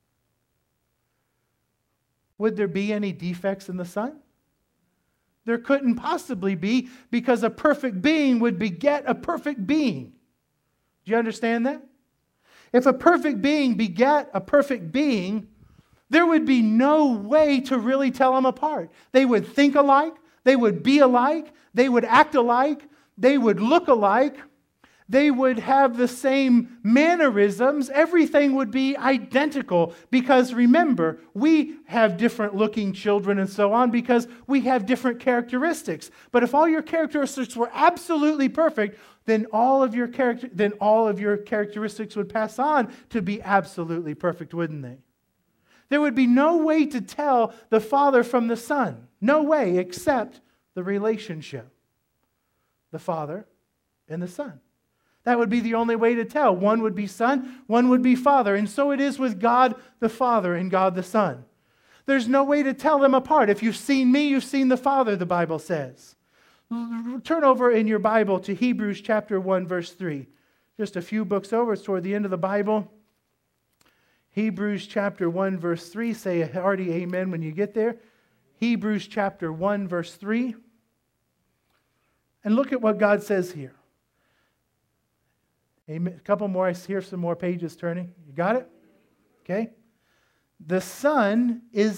Would there be any defects in the son? There couldn't possibly be, because a perfect being would beget a perfect being. Do you understand that? If a perfect being begat a perfect being, there would be no way to really tell them apart. They would think alike, they would be alike, they would act alike, they would look alike, they would have the same mannerisms, everything would be identical. Because remember, we have different looking children and so on because we have different characteristics. But if all your characteristics were absolutely perfect, then all of your characteristics would pass on to be absolutely perfect, wouldn't they? There would be no way to tell the Father from the Son. No way except the relationship. The Father and the Son. That would be the only way to tell. One would be Son, one would be Father. And so it is with God the Father and God the Son. There's no way to tell them apart. If you've seen me, you've seen the Father, the Bible says. Turn over in your Bible to Hebrews chapter 1, verse 3. Just a few books over. It's toward the end of the Bible. Hebrews chapter 1, verse 3. Say a hearty amen when you get there. Hebrews chapter 1, verse 3. And look at what God says here. Amen. A couple more. I hear some more pages turning. You got it? Okay. The Son is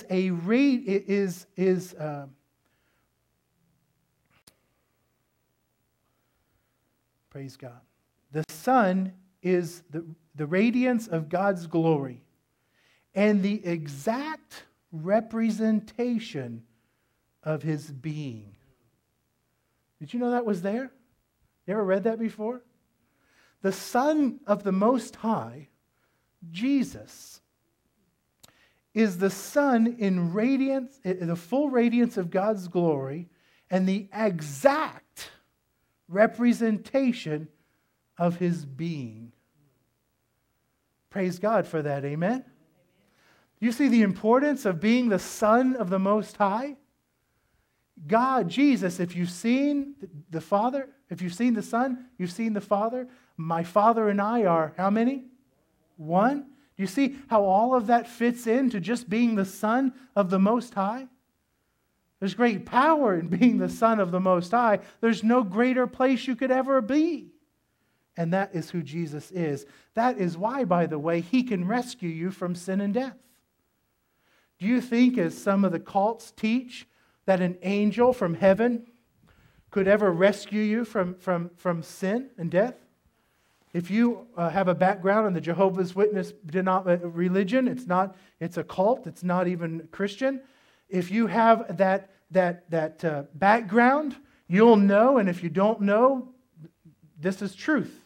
praise God. The Son is the radiance of God's glory and the exact representation of His being. Did you know that was there? You ever read that before? The Son of the Most High, Jesus, is the Son in radiance, the full radiance of God's glory, and the exact representation of His being. Praise God for that, amen? You see the importance of being the Son of the Most High? God, Jesus, if you've seen the Father, if you've seen the Son, you've seen the Father. My Father and I are how many? One. Do you see how all of that fits into just being the Son of the Most High? There's great power in being the Son of the Most High. There's no greater place you could ever be. And that is who Jesus is. That is why, by the way, He can rescue you from sin and death. Do you think, as some of the cults teach, that an angel from heaven could ever rescue you from sin and death? If you have a background in the Jehovah's Witness religion, it's a cult, it's not even Christian. If you have that background, you'll know, and if you don't know, this is truth.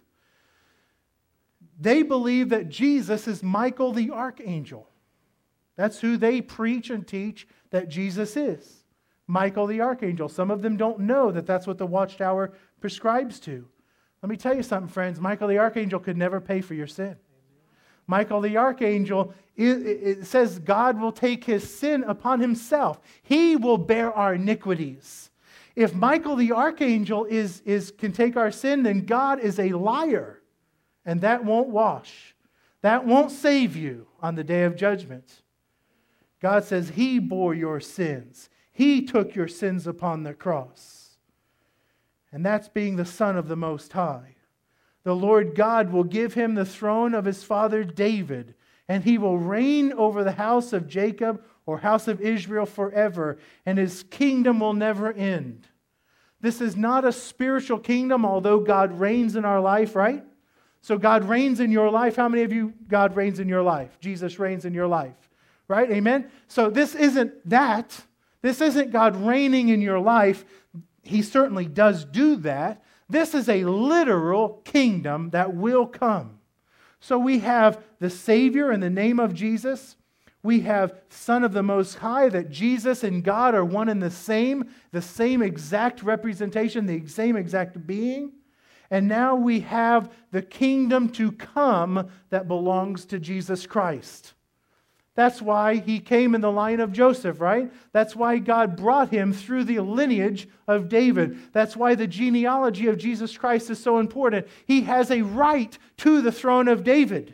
They believe that Jesus is Michael the Archangel. That's who they preach and teach that Jesus is. Michael the Archangel. Some of them don't know that that's what the Watchtower prescribes to. Let me tell you something, friends. Michael the Archangel could never pay for your sin. Michael the Archangel, it says God will take His sin upon Himself. He will bear our iniquities. If Michael the Archangel can take our sin, then God is a liar. And that won't wash. That won't save you on the day of judgment. God says He bore your sins. He took your sins upon the cross. And that's being the Son of the Most High. The Lord God will give Him the throne of His father David, and He will reign over the house of Jacob or house of Israel forever, and His kingdom will never end. This is not a spiritual kingdom, although God reigns in our life, right? So God reigns in your life. How many of you, God reigns in your life? Jesus reigns in your life, right? Amen? So this isn't that. This isn't God reigning in your life. He certainly does do that. This is a literal kingdom that will come. So we have the Savior in the name of Jesus. We have Son of the Most High, that Jesus and God are one and the same exact representation, the same exact being. And now we have the kingdom to come that belongs to Jesus Christ. That's why He came in the line of Joseph, right? That's why God brought Him through the lineage of David. That's why the genealogy of Jesus Christ is so important. He has a right to the throne of David.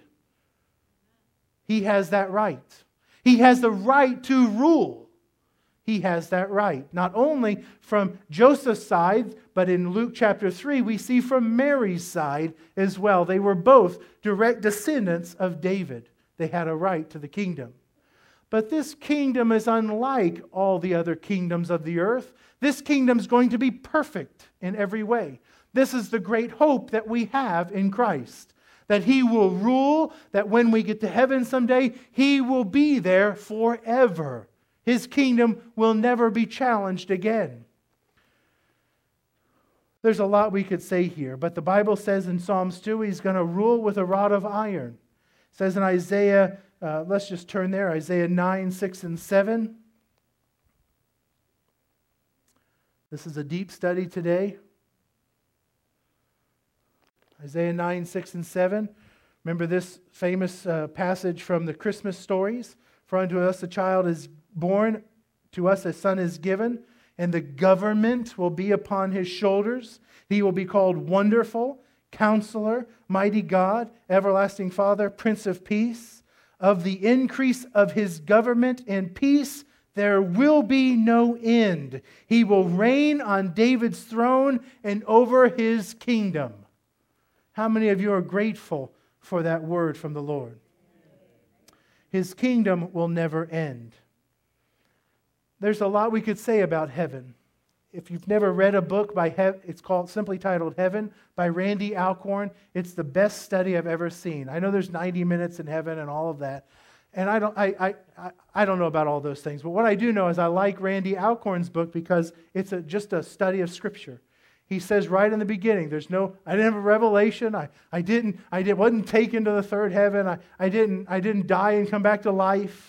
He has that right. He has the right to rule. He has that right. Not only from Joseph's side, but in Luke chapter 3, we see from Mary's side as well. They were both direct descendants of David. They had a right to the kingdom. But this kingdom is unlike all the other kingdoms of the earth. This kingdom is going to be perfect in every way. This is the great hope that we have in Christ. That He will rule, that when we get to heaven someday, He will be there forever. His kingdom will never be challenged again. There's a lot we could say here, but the Bible says in Psalms 2, He's going to rule with a rod of iron. It says in Isaiah, let's just turn there, Isaiah 9, 6, and 7. This is a deep study today. Isaiah 9, 6, and 7. Remember this famous passage from the Christmas stories? For unto us a child is born, to us a son is given, and the government will be upon His shoulders. He will be called Wonderful, Counselor, Mighty God, Everlasting Father, Prince of Peace. Of the increase of His government and peace, there will be no end. He will reign on David's throne and over His kingdom. How many of you are grateful for that word from the Lord? His kingdom will never end. There's a lot we could say about heaven. If you've never read a book it's called simply titled Heaven by Randy Alcorn. It's the best study I've ever seen. I know there's 90 minutes in heaven and all of that, and I don't know about all those things. But what I do know is I like Randy Alcorn's book because it's just a study of Scripture. He says right in the beginning, I didn't have a revelation. I wasn't taken to the third heaven. I didn't die and come back to life.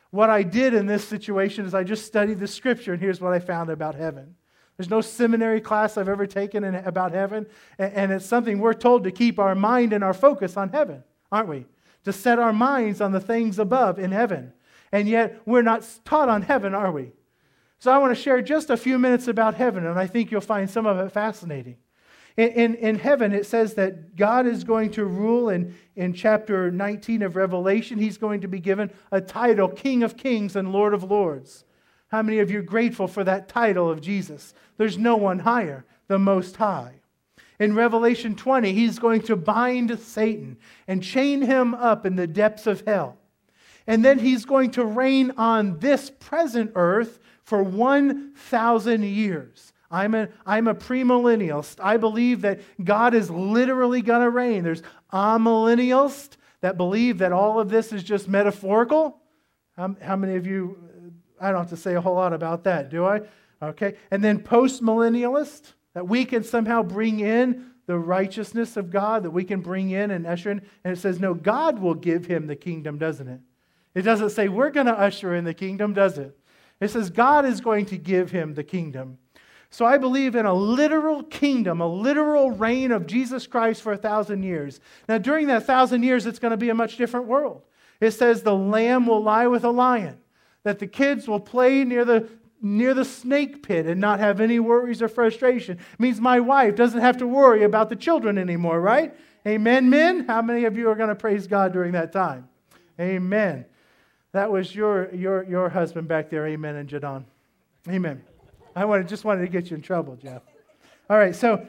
What I did in this situation is I just studied the Scripture, and here's what I found about heaven. There's no seminary class I've ever taken about heaven, and it's something we're told to keep our mind and our focus on heaven, aren't we? To set our minds on the things above in heaven. And yet, we're not taught on heaven, are we? So I want to share just a few minutes about heaven, and I think you'll find some of it fascinating. In heaven, it says that God is going to rule in chapter 19 of Revelation. He's going to be given a title, King of Kings and Lord of Lords. How many of you are grateful for that title of Jesus? There's no one higher, the Most High. In Revelation 20, he's going to bind Satan and chain him up in the depths of hell. And then he's going to reign on this present earth for 1,000 years. I'm a premillennialist. I believe that God is literally going to reign. There's amillennialists that believe that all of this is just metaphorical. How many of you, I don't have to say a whole lot about that, do I? Okay. And then post-millennialist, that we can somehow bring in the righteousness of God, that we can bring in and usher in. And it says, no, God will give him the kingdom, doesn't it? It doesn't say we're going to usher in the kingdom, does it? It says God is going to give him the kingdom. So I believe in a literal kingdom, a literal reign of Jesus Christ for 1,000 years. Now, during that 1,000 years, it's going to be a much different world. It says the lamb will lie with a lion, that the kids will play near the snake pit and not have any worries or frustration. It means my wife doesn't have to worry about the children anymore, right? Amen, men? How many of you are going to praise God during that time? Amen. That was your husband back there, amen, and Jadon. Amen. Just wanted to get you in trouble, Jeff. All right, so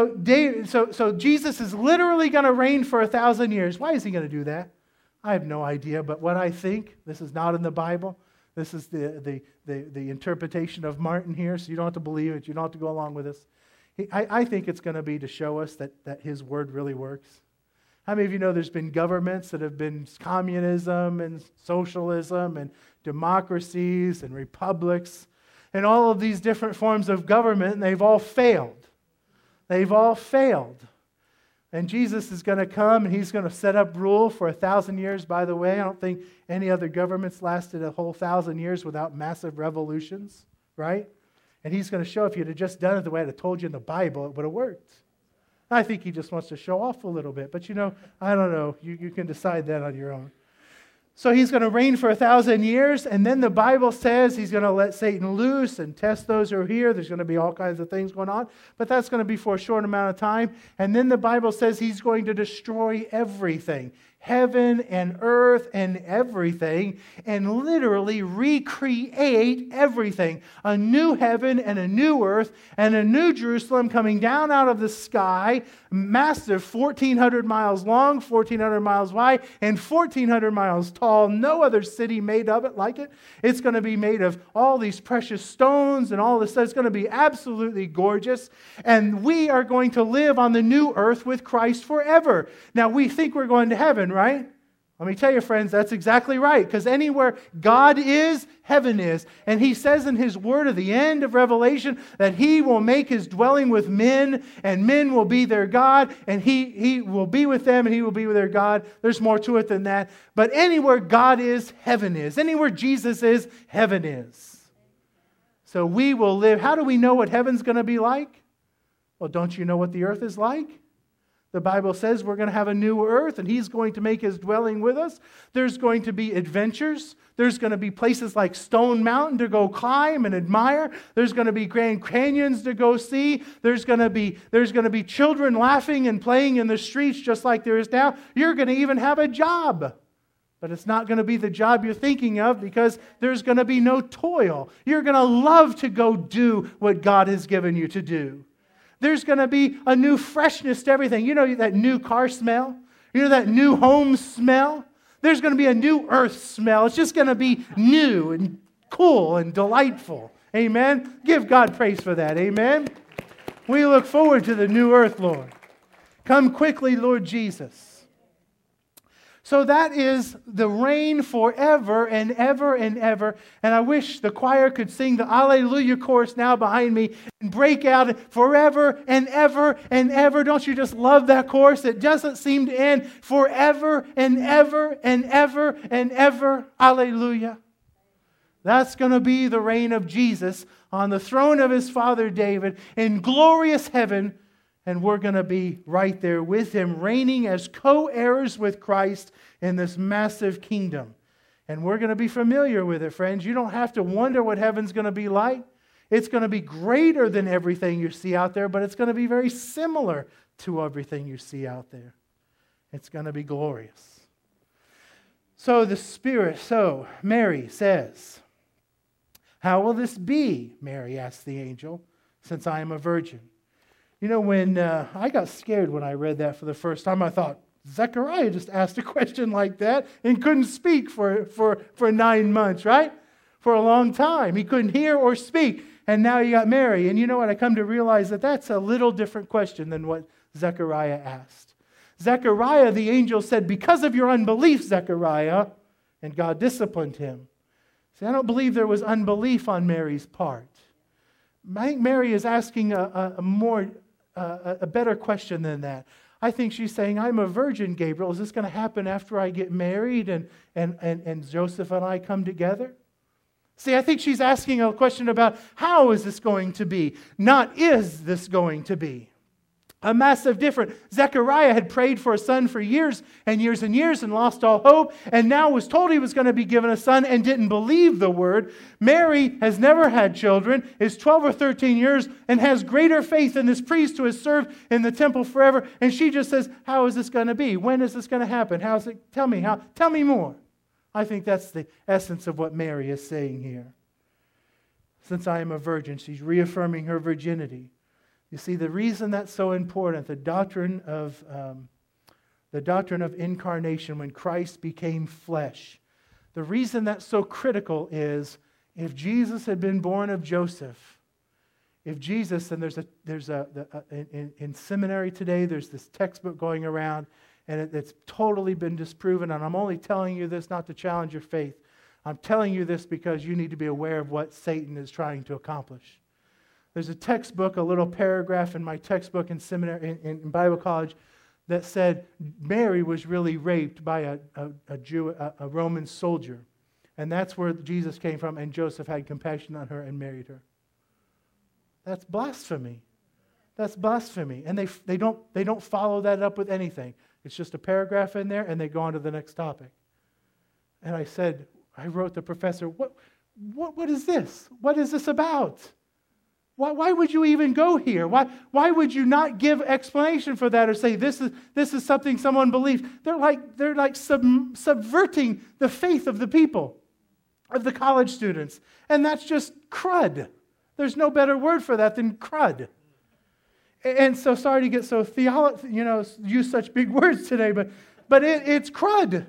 Jesus is literally going to reign for 1,000 years. Why is he going to do that? I have no idea, but what I think, this is not in the Bible. This is the interpretation of Martin here, so you don't have to believe it. You don't have to go along with this. I think it's going to be to show us that his word really works. How many of you know there's been governments that have been communism and socialism and democracies and republics and all of these different forms of government, and they've all failed. They've all failed. And Jesus is going to come, and he's going to set up rule for 1,000 years. By the way, I don't think any other governments lasted a whole 1,000 years without massive revolutions, right? And he's going to show if you'd have just done it the way I'd told you in the Bible, it would have worked. I think he just wants to show off a little bit. But I don't know. You can decide that on your own. So he's going to reign for 1,000 years, and then the Bible says he's going to let Satan loose and test those who are here. There's going to be all kinds of things going on, but that's going to be for a short amount of time. And then the Bible says he's going to destroy everything, heaven and earth and everything, and literally recreate everything. A new heaven and a new earth and a new Jerusalem coming down out of the sky, massive, 1,400 miles long, 1,400 miles wide, and 1,400 miles tall. No other city made of it like it. It's going to be made of all these precious stones and all this stuff. It's going to be absolutely gorgeous. And we are going to live on the new earth with Christ forever. Now, we think we're going to heaven, right? Let me tell you, friends, that's exactly right. Because anywhere God is, heaven is. And he says in his word at the end of Revelation that he will make his dwelling with men, and men will be their God, and he will be with them, and he will be with their God. There's more to it than that. But anywhere God is, heaven is. Anywhere Jesus is, heaven is. So we will live. How do we know what heaven's going to be like? Well, don't you know what the earth is like? The Bible says we're going to have a new earth, and he's going to make his dwelling with us. There's going to be adventures. There's going to be places like Stone Mountain to go climb and admire. There's going to be Grand Canyons to go see. There's going to be children laughing and playing in the streets just like there is now. You're going to even have a job. But it's not going to be the job you're thinking of, because there's going to be no toil. You're going to love to go do what God has given you to do. There's going to be a new freshness to everything. You know that new car smell? You know that new home smell? There's going to be a new earth smell. It's just going to be new and cool and delightful. Amen? Give God praise for that. Amen? We look forward to the new earth, Lord. Come quickly, Lord Jesus. So that is the reign forever and ever and ever. And I wish the choir could sing the Alleluia chorus now behind me and break out forever and ever and ever. Don't you just love that chorus? It doesn't seem to end. Forever and ever and ever and ever. Alleluia. That's going to be the reign of Jesus on the throne of his father David in glorious heaven. And we're going to be right there with him, reigning as co-heirs with Christ in this massive kingdom. And we're going to be familiar with it, friends. You don't have to wonder what heaven's going to be like. It's going to be greater than everything you see out there, but it's going to be very similar to everything you see out there. It's going to be glorious. So Mary says, "How will this be?" Mary asked the angel, "since I am a virgin." You know, when I got scared when I read that for the first time, I thought, Zechariah just asked a question like that and couldn't speak for 9 months, right? For a long time. He couldn't hear or speak. And now you got Mary. And you know what? I come to realize that that's a little different question than what Zechariah asked. Zechariah, the angel said, "Because of your unbelief, Zechariah," and God disciplined him. See, I don't believe there was unbelief on Mary's part. I think Mary is asking a better question than that. I think she's saying, "I'm a virgin, Gabriel. Is this going to happen after I get married and Joseph and I come together?" See, I think she's asking a question about how is this going to be, not is this going to be. A massive difference. Zechariah had prayed for a son for years and years and years and lost all hope, and now was told he was going to be given a son and didn't believe the word. Mary has never had children, is 12 or 13 years, and has greater faith in this priest who has served in the temple forever. And she just says, "How is this going to be? When is this going to happen? How is it? Tell me how. Tell me more." I think that's the essence of what Mary is saying here. Since I am a virgin, she's reaffirming her virginity. You see, the reason that's so important, the doctrine of incarnation, when Christ became flesh, the reason that's so critical is if Jesus had been born of Joseph, if Jesus, and in seminary today, there's this textbook going around, and it's totally been disproven, and I'm only telling you this not to challenge your faith. I'm telling you this because you need to be aware of what Satan is trying to accomplish. There's a textbook, a little paragraph in my textbook in seminary, in Bible college, that said Mary was really raped by a Roman soldier. And that's where Jesus came from, and Joseph had compassion on her and married her. That's blasphemy. That's blasphemy. And they don't follow that up with anything. It's just a paragraph in there, and they go on to the next topic. And I wrote the professor, what is this? What is this about? Why would you even go here? Why would you not give explanation for that or say this is something someone believes? They're like subverting the faith of the people, of the college students. And that's just crud. There's no better word for that than crud. And so sorry to get so use such big words today, but it's crud.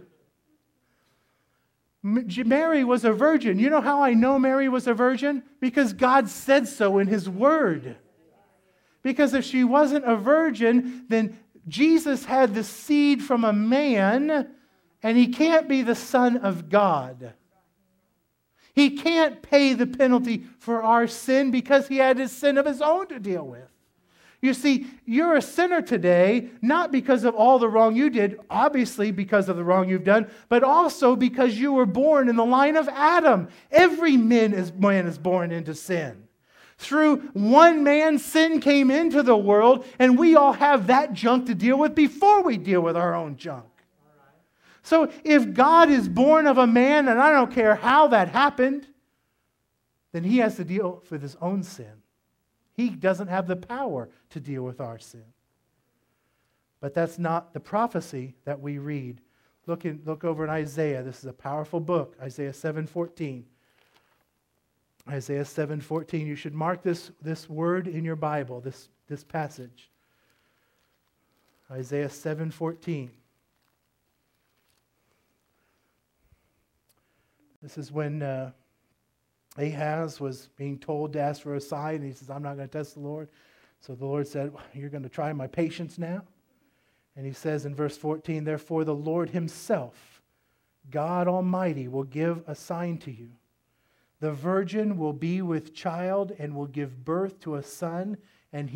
Mary was a virgin. You know how I know Mary was a virgin? Because God said so in His Word. Because if she wasn't a virgin, then Jesus had the seed from a man, and He can't be the Son of God. He can't pay the penalty for our sin because He had His sin of His own to deal with. You see, you're a sinner today, not because of all the wrong you did, obviously because of the wrong you've done, but also because you were born in the line of Adam. Every man is born into sin. Through one man, sin came into the world, and we all have that junk to deal with before we deal with our own junk. So if God is born of a man, and I don't care how that happened, then He has to deal with His own sin. He doesn't have the power to deal with our sin. But that's not the prophecy that we read. Look over in Isaiah. This is a powerful book, Isaiah 7:14. Isaiah 7:14. You should mark this word in your Bible, this passage. Isaiah 7:14. This is when Ahaz was being told to ask for a sign, and he says, I'm not going to test the Lord. So the Lord said, you're going to try my patience now? And he says in verse 14, therefore the Lord Himself, God Almighty, will give a sign to you. The virgin will be with child and will give birth to a son, and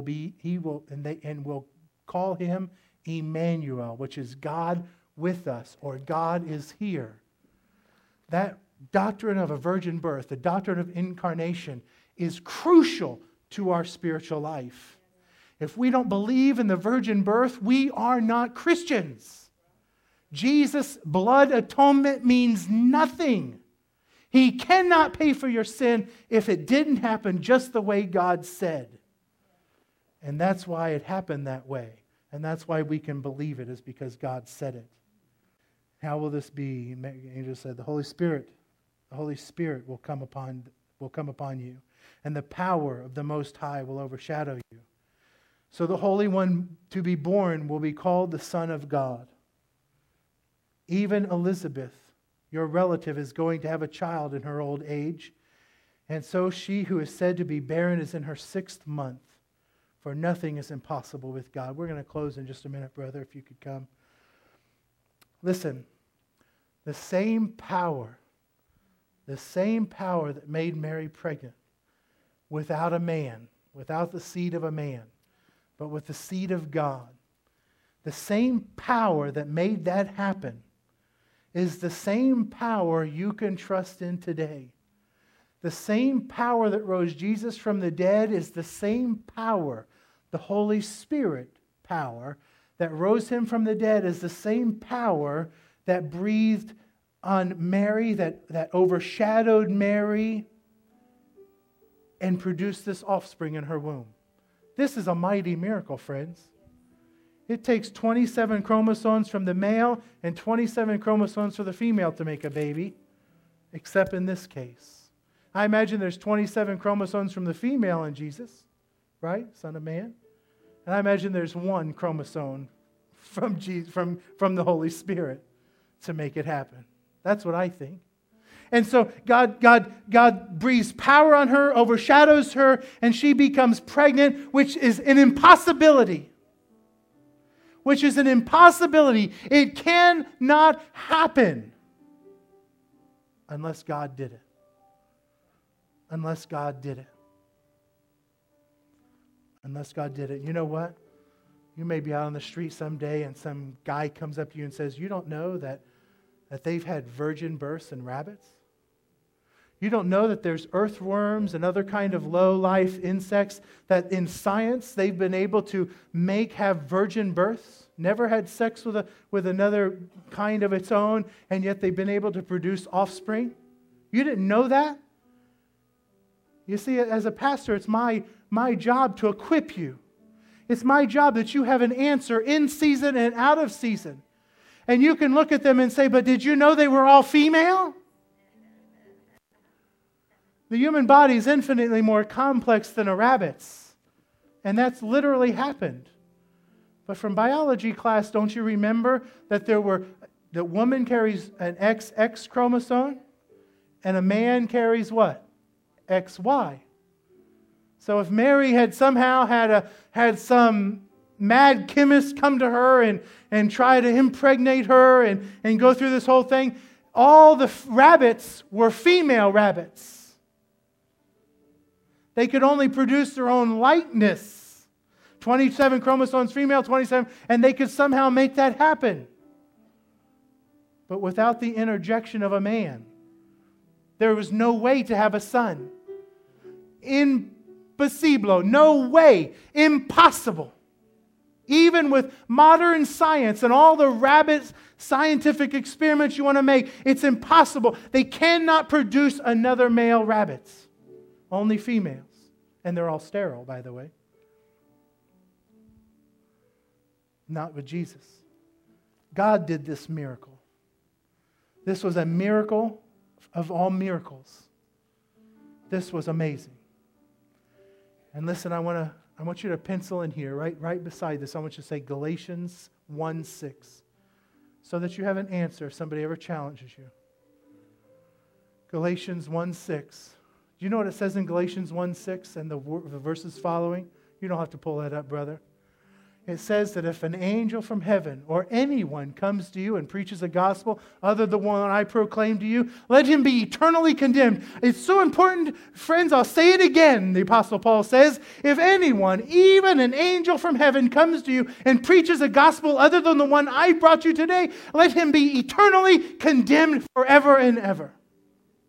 will call him Emmanuel, which is God with us, or God is here. That doctrine of a virgin birth, the doctrine of incarnation, is crucial to our spiritual life. If we don't believe in the virgin birth, we are not Christians. Jesus' blood atonement means nothing. He cannot pay for your sin if it didn't happen just the way God said. And that's why it happened that way. And that's why we can believe it, is because God said it. How will this be? The angel said, the Holy Spirit will come upon you, and the power of the Most High will overshadow you. So the Holy One to be born will be called the Son of God. Even Elizabeth, your relative, is going to have a child in her old age. And so she who is said to be barren is in her 6th month. For nothing is impossible with God. We're going to close in just a minute, brother, if you could come. Listen, the same power that made Mary pregnant without a man, without the seed of a man, but with the seed of God, the same power that made that happen is the same power you can trust in today. The same power that rose Jesus from the dead is the same power, the Holy Spirit power, that rose him from the dead is the same power that breathed on Mary, that overshadowed Mary and produced this offspring in her womb. This is a mighty miracle, friends. It takes 27 chromosomes from the male and 27 chromosomes for the female to make a baby, except in this case. I imagine there's 27 chromosomes from the female in Jesus, right? Son of Man. And I imagine there's 1 chromosome from the Holy Spirit to make it happen. That's what I think. And so God breathes power on her, overshadows her, and she becomes pregnant, which is an impossibility. It cannot happen unless God did it. Unless God did it. You know what? You may be out on the street someday and some guy comes up to you and says, you don't know that they've had virgin births in rabbits? You don't know that there's earthworms and other kind of low-life insects that in science they've been able to have virgin births, never had sex with another kind of its own, and yet they've been able to produce offspring? You didn't know that? You see, as a pastor, it's my job to equip you. It's my job that you have an answer in season and out of season. And you can look at them and say, but did you know they were all female? The human body is infinitely more complex than a rabbit's. And that's literally happened. But from biology class, don't you remember that the woman carries an XX chromosome and a man carries what? XY. So if Mary had somehow had some mad chemist come to her and try to impregnate her and go through this whole thing, all the rabbits were female rabbits. They could only produce their own likeness. 27 chromosomes female, 27, and they could somehow make that happen. But without the interjection of a man, there was no way to have a son. Impossible. No way. Impossible. Even with modern science and all the rabbit scientific experiments you want to make, it's impossible. They cannot produce another male rabbit. Only females. And they're all sterile, by the way. Not with Jesus. God did this miracle. This was a miracle of all miracles. This was amazing. And listen, I want you to pencil in here, right beside this. I want you to say Galatians 1:6, so that you have an answer if somebody ever challenges you. Galatians 1:6. Do you know what it says in Galatians 1:6 and the verses following? You don't have to pull that up, brother. It says that if an angel from heaven or anyone comes to you and preaches a gospel other than the one I proclaim to you, let him be eternally condemned. It's so important, friends, I'll say it again, the Apostle Paul says, if anyone, even an angel from heaven, comes to you and preaches a gospel other than the one I brought you today, let him be eternally condemned forever and ever.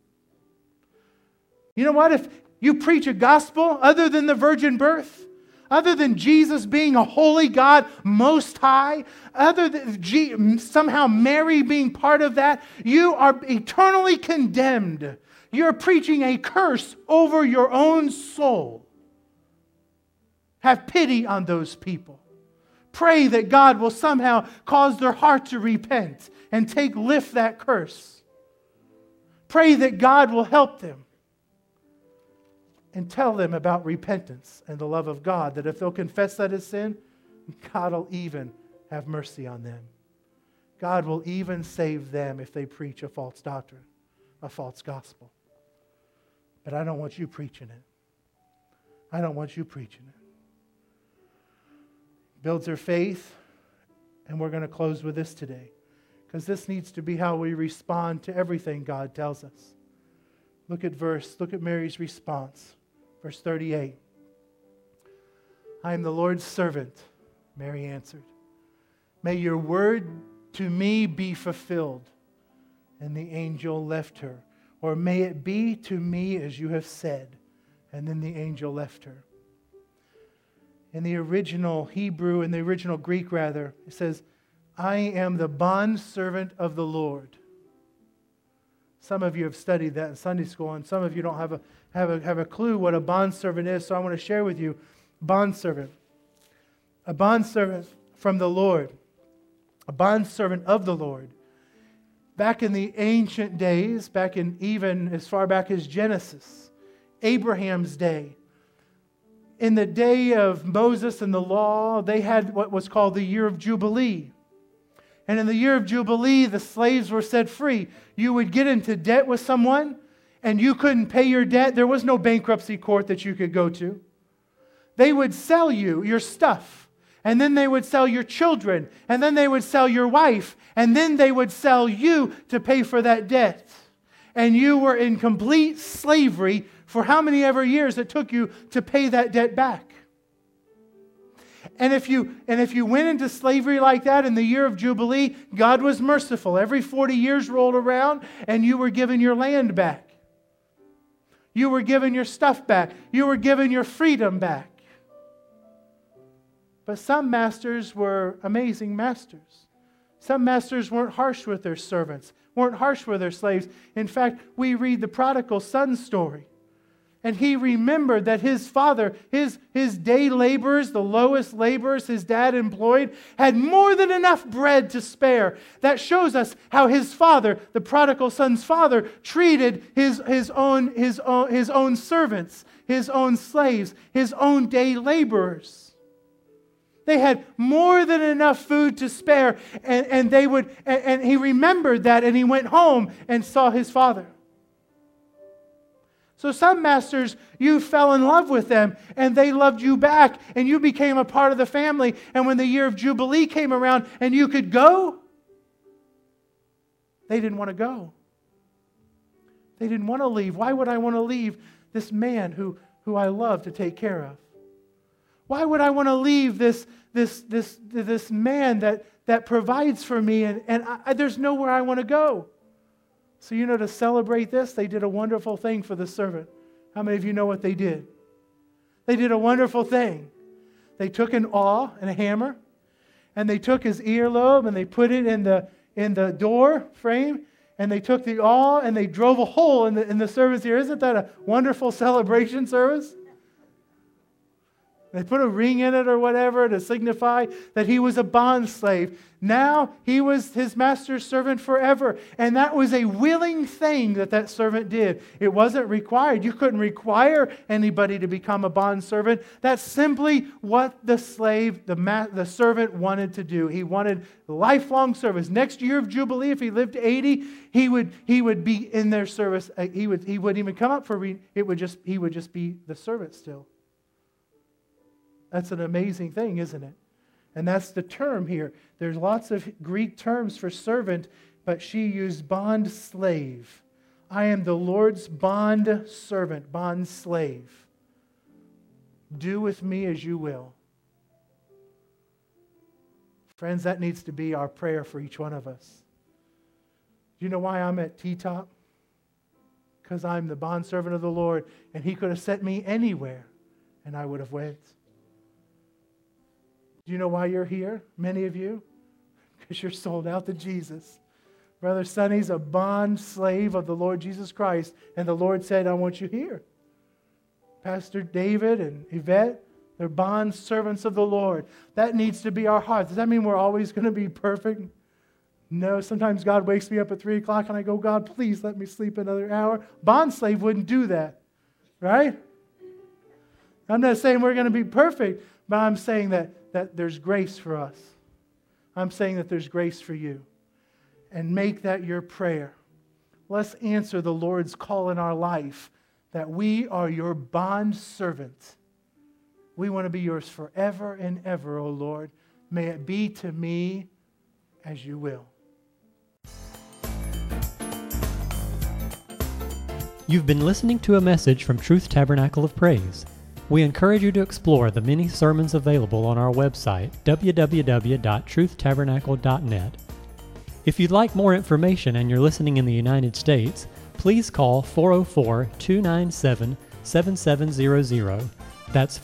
You know what? If you preach a gospel other than the virgin birth, other than Jesus being a holy God, most high, other than somehow Mary being part of that, you are eternally condemned. You're preaching a curse over your own soul. Have pity on those people. Pray that God will somehow cause their heart to repent and lift that curse. Pray that God will help them. And tell them about repentance and the love of God, that if they'll confess that as sin, God will even have mercy on them. God will even save them if they preach a false doctrine, a false gospel. But I don't want you preaching it. I don't want you preaching it. Builds their faith, and we're going to close with this today, because this needs to be how we respond to everything God tells us. Look at Mary's response. Verse 38. I am the Lord's servant, Mary answered. May your word to me be fulfilled. And the angel left her. Or may it be to me as you have said. And then the angel left her. In the original Hebrew, in the original Greek rather, it says, I am the bondservant of the Lord. Some of you have studied that in Sunday school, and some of you don't have a clue what a bondservant is, so I want to share with you bondservant. A bondservant from the Lord. A bondservant of the Lord. Back in the ancient days, back in even as far back as Genesis, Abraham's day, in the day of Moses and the law, they had what was called the year of Jubilee. And in the year of Jubilee, the slaves were set free. You would get into debt with someone, and you couldn't pay your debt. There was no bankruptcy court that you could go to. They would sell you your stuff, and then they would sell your children, and then they would sell your wife, and then they would sell you to pay for that debt. And you were in complete slavery for how many ever years it took you to pay that debt back. And if you went into slavery like that in the year of Jubilee, God was merciful. Every 40 years rolled around and you were given your land back. You were given your stuff back. You were given your freedom back. But some masters were amazing masters. Some masters weren't harsh with their servants, weren't harsh with their slaves. In fact, we read the prodigal son story. And he remembered that his father, his day laborers, the lowest laborers his dad employed, had more than enough bread to spare. That shows us how his father, the prodigal son's father, treated his own servants, his own slaves, his own day laborers. They had more than enough food to spare, and he remembered that, and he went home and saw his father. So some masters, you fell in love with them and they loved you back and you became a part of the family. And when the year of Jubilee came around and you could go, they didn't want to go. They didn't want to leave. Why would I want to leave this man who I love to take care of? Why would I want to leave this man that provides for me and there's nowhere I want to go? So to celebrate this, they did a wonderful thing for the servant. How many of you know what they did? They did a wonderful thing. They took an awl and a hammer, and they took his earlobe and they put it in the door frame, and they took the awl and they drove a hole in the servant's ear. Isn't that a wonderful celebration service? They put a ring in it or whatever to signify that he was a bond slave. Now he was his master's servant forever. And that was a willing thing that servant did. It wasn't required. You couldn't require anybody to become a bond servant. That's simply what the slave, the servant wanted to do. He wanted lifelong service. Next year of Jubilee, if he lived to 80, he would be in their service. He wouldn't even come up for he would just be the servant still. That's an amazing thing, isn't it? And that's the term here. There's lots of Greek terms for servant, but she used bond slave. I am the Lord's bond servant, bond slave. Do with me as you will. Friends, that needs to be our prayer for each one of us. Do you know why I'm at T-Top? because I'm the bondservant of the Lord, and He could have sent me anywhere, and I would have went. Do you know why you're here, many of you? Because you're sold out to Jesus. Brother Sonny's a bond slave of the Lord Jesus Christ, and the Lord said, I want you here. Pastor David and Yvette, they're bond servants of the Lord. That needs to be our heart. Does that mean we're always going to be perfect? No, sometimes God wakes me up at 3 o'clock and I go, God, please let me sleep another hour. Bond slave wouldn't do that, right? I'm not saying we're going to be perfect, but I'm saying that there's grace for us. I'm saying that there's grace for you. And make that your prayer. Let's answer the Lord's call in our life that we are your bond servants. We want to be yours forever and ever, O Lord. May it be to me as you will. You've been listening to a message from Truth Tabernacle of Praise. We encourage you to explore the many sermons available on our website, www.truthtabernacle.net. If you'd like more information and you're listening in the United States, please call 404-297-7700. That's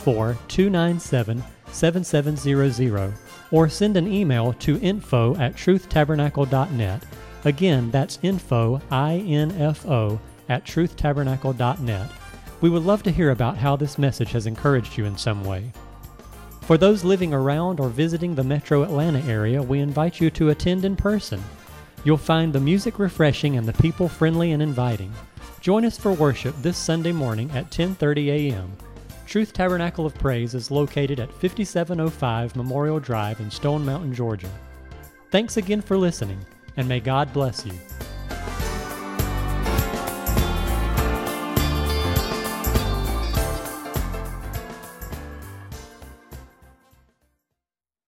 404-297-7700. Or send an email to info@truthtabernacle.net. Again, that's info, I-N-F-O, @truthtabernacle.net. We would love to hear about how this message has encouraged you in some way. For those living around or visiting the Metro Atlanta area, we invite you to attend in person. You'll find the music refreshing and the people friendly and inviting. Join us for worship this Sunday morning at 10:30 a.m. Truth Tabernacle of Praise is located at 5705 Memorial Drive in Stone Mountain, Georgia. Thanks again for listening, and may God bless you.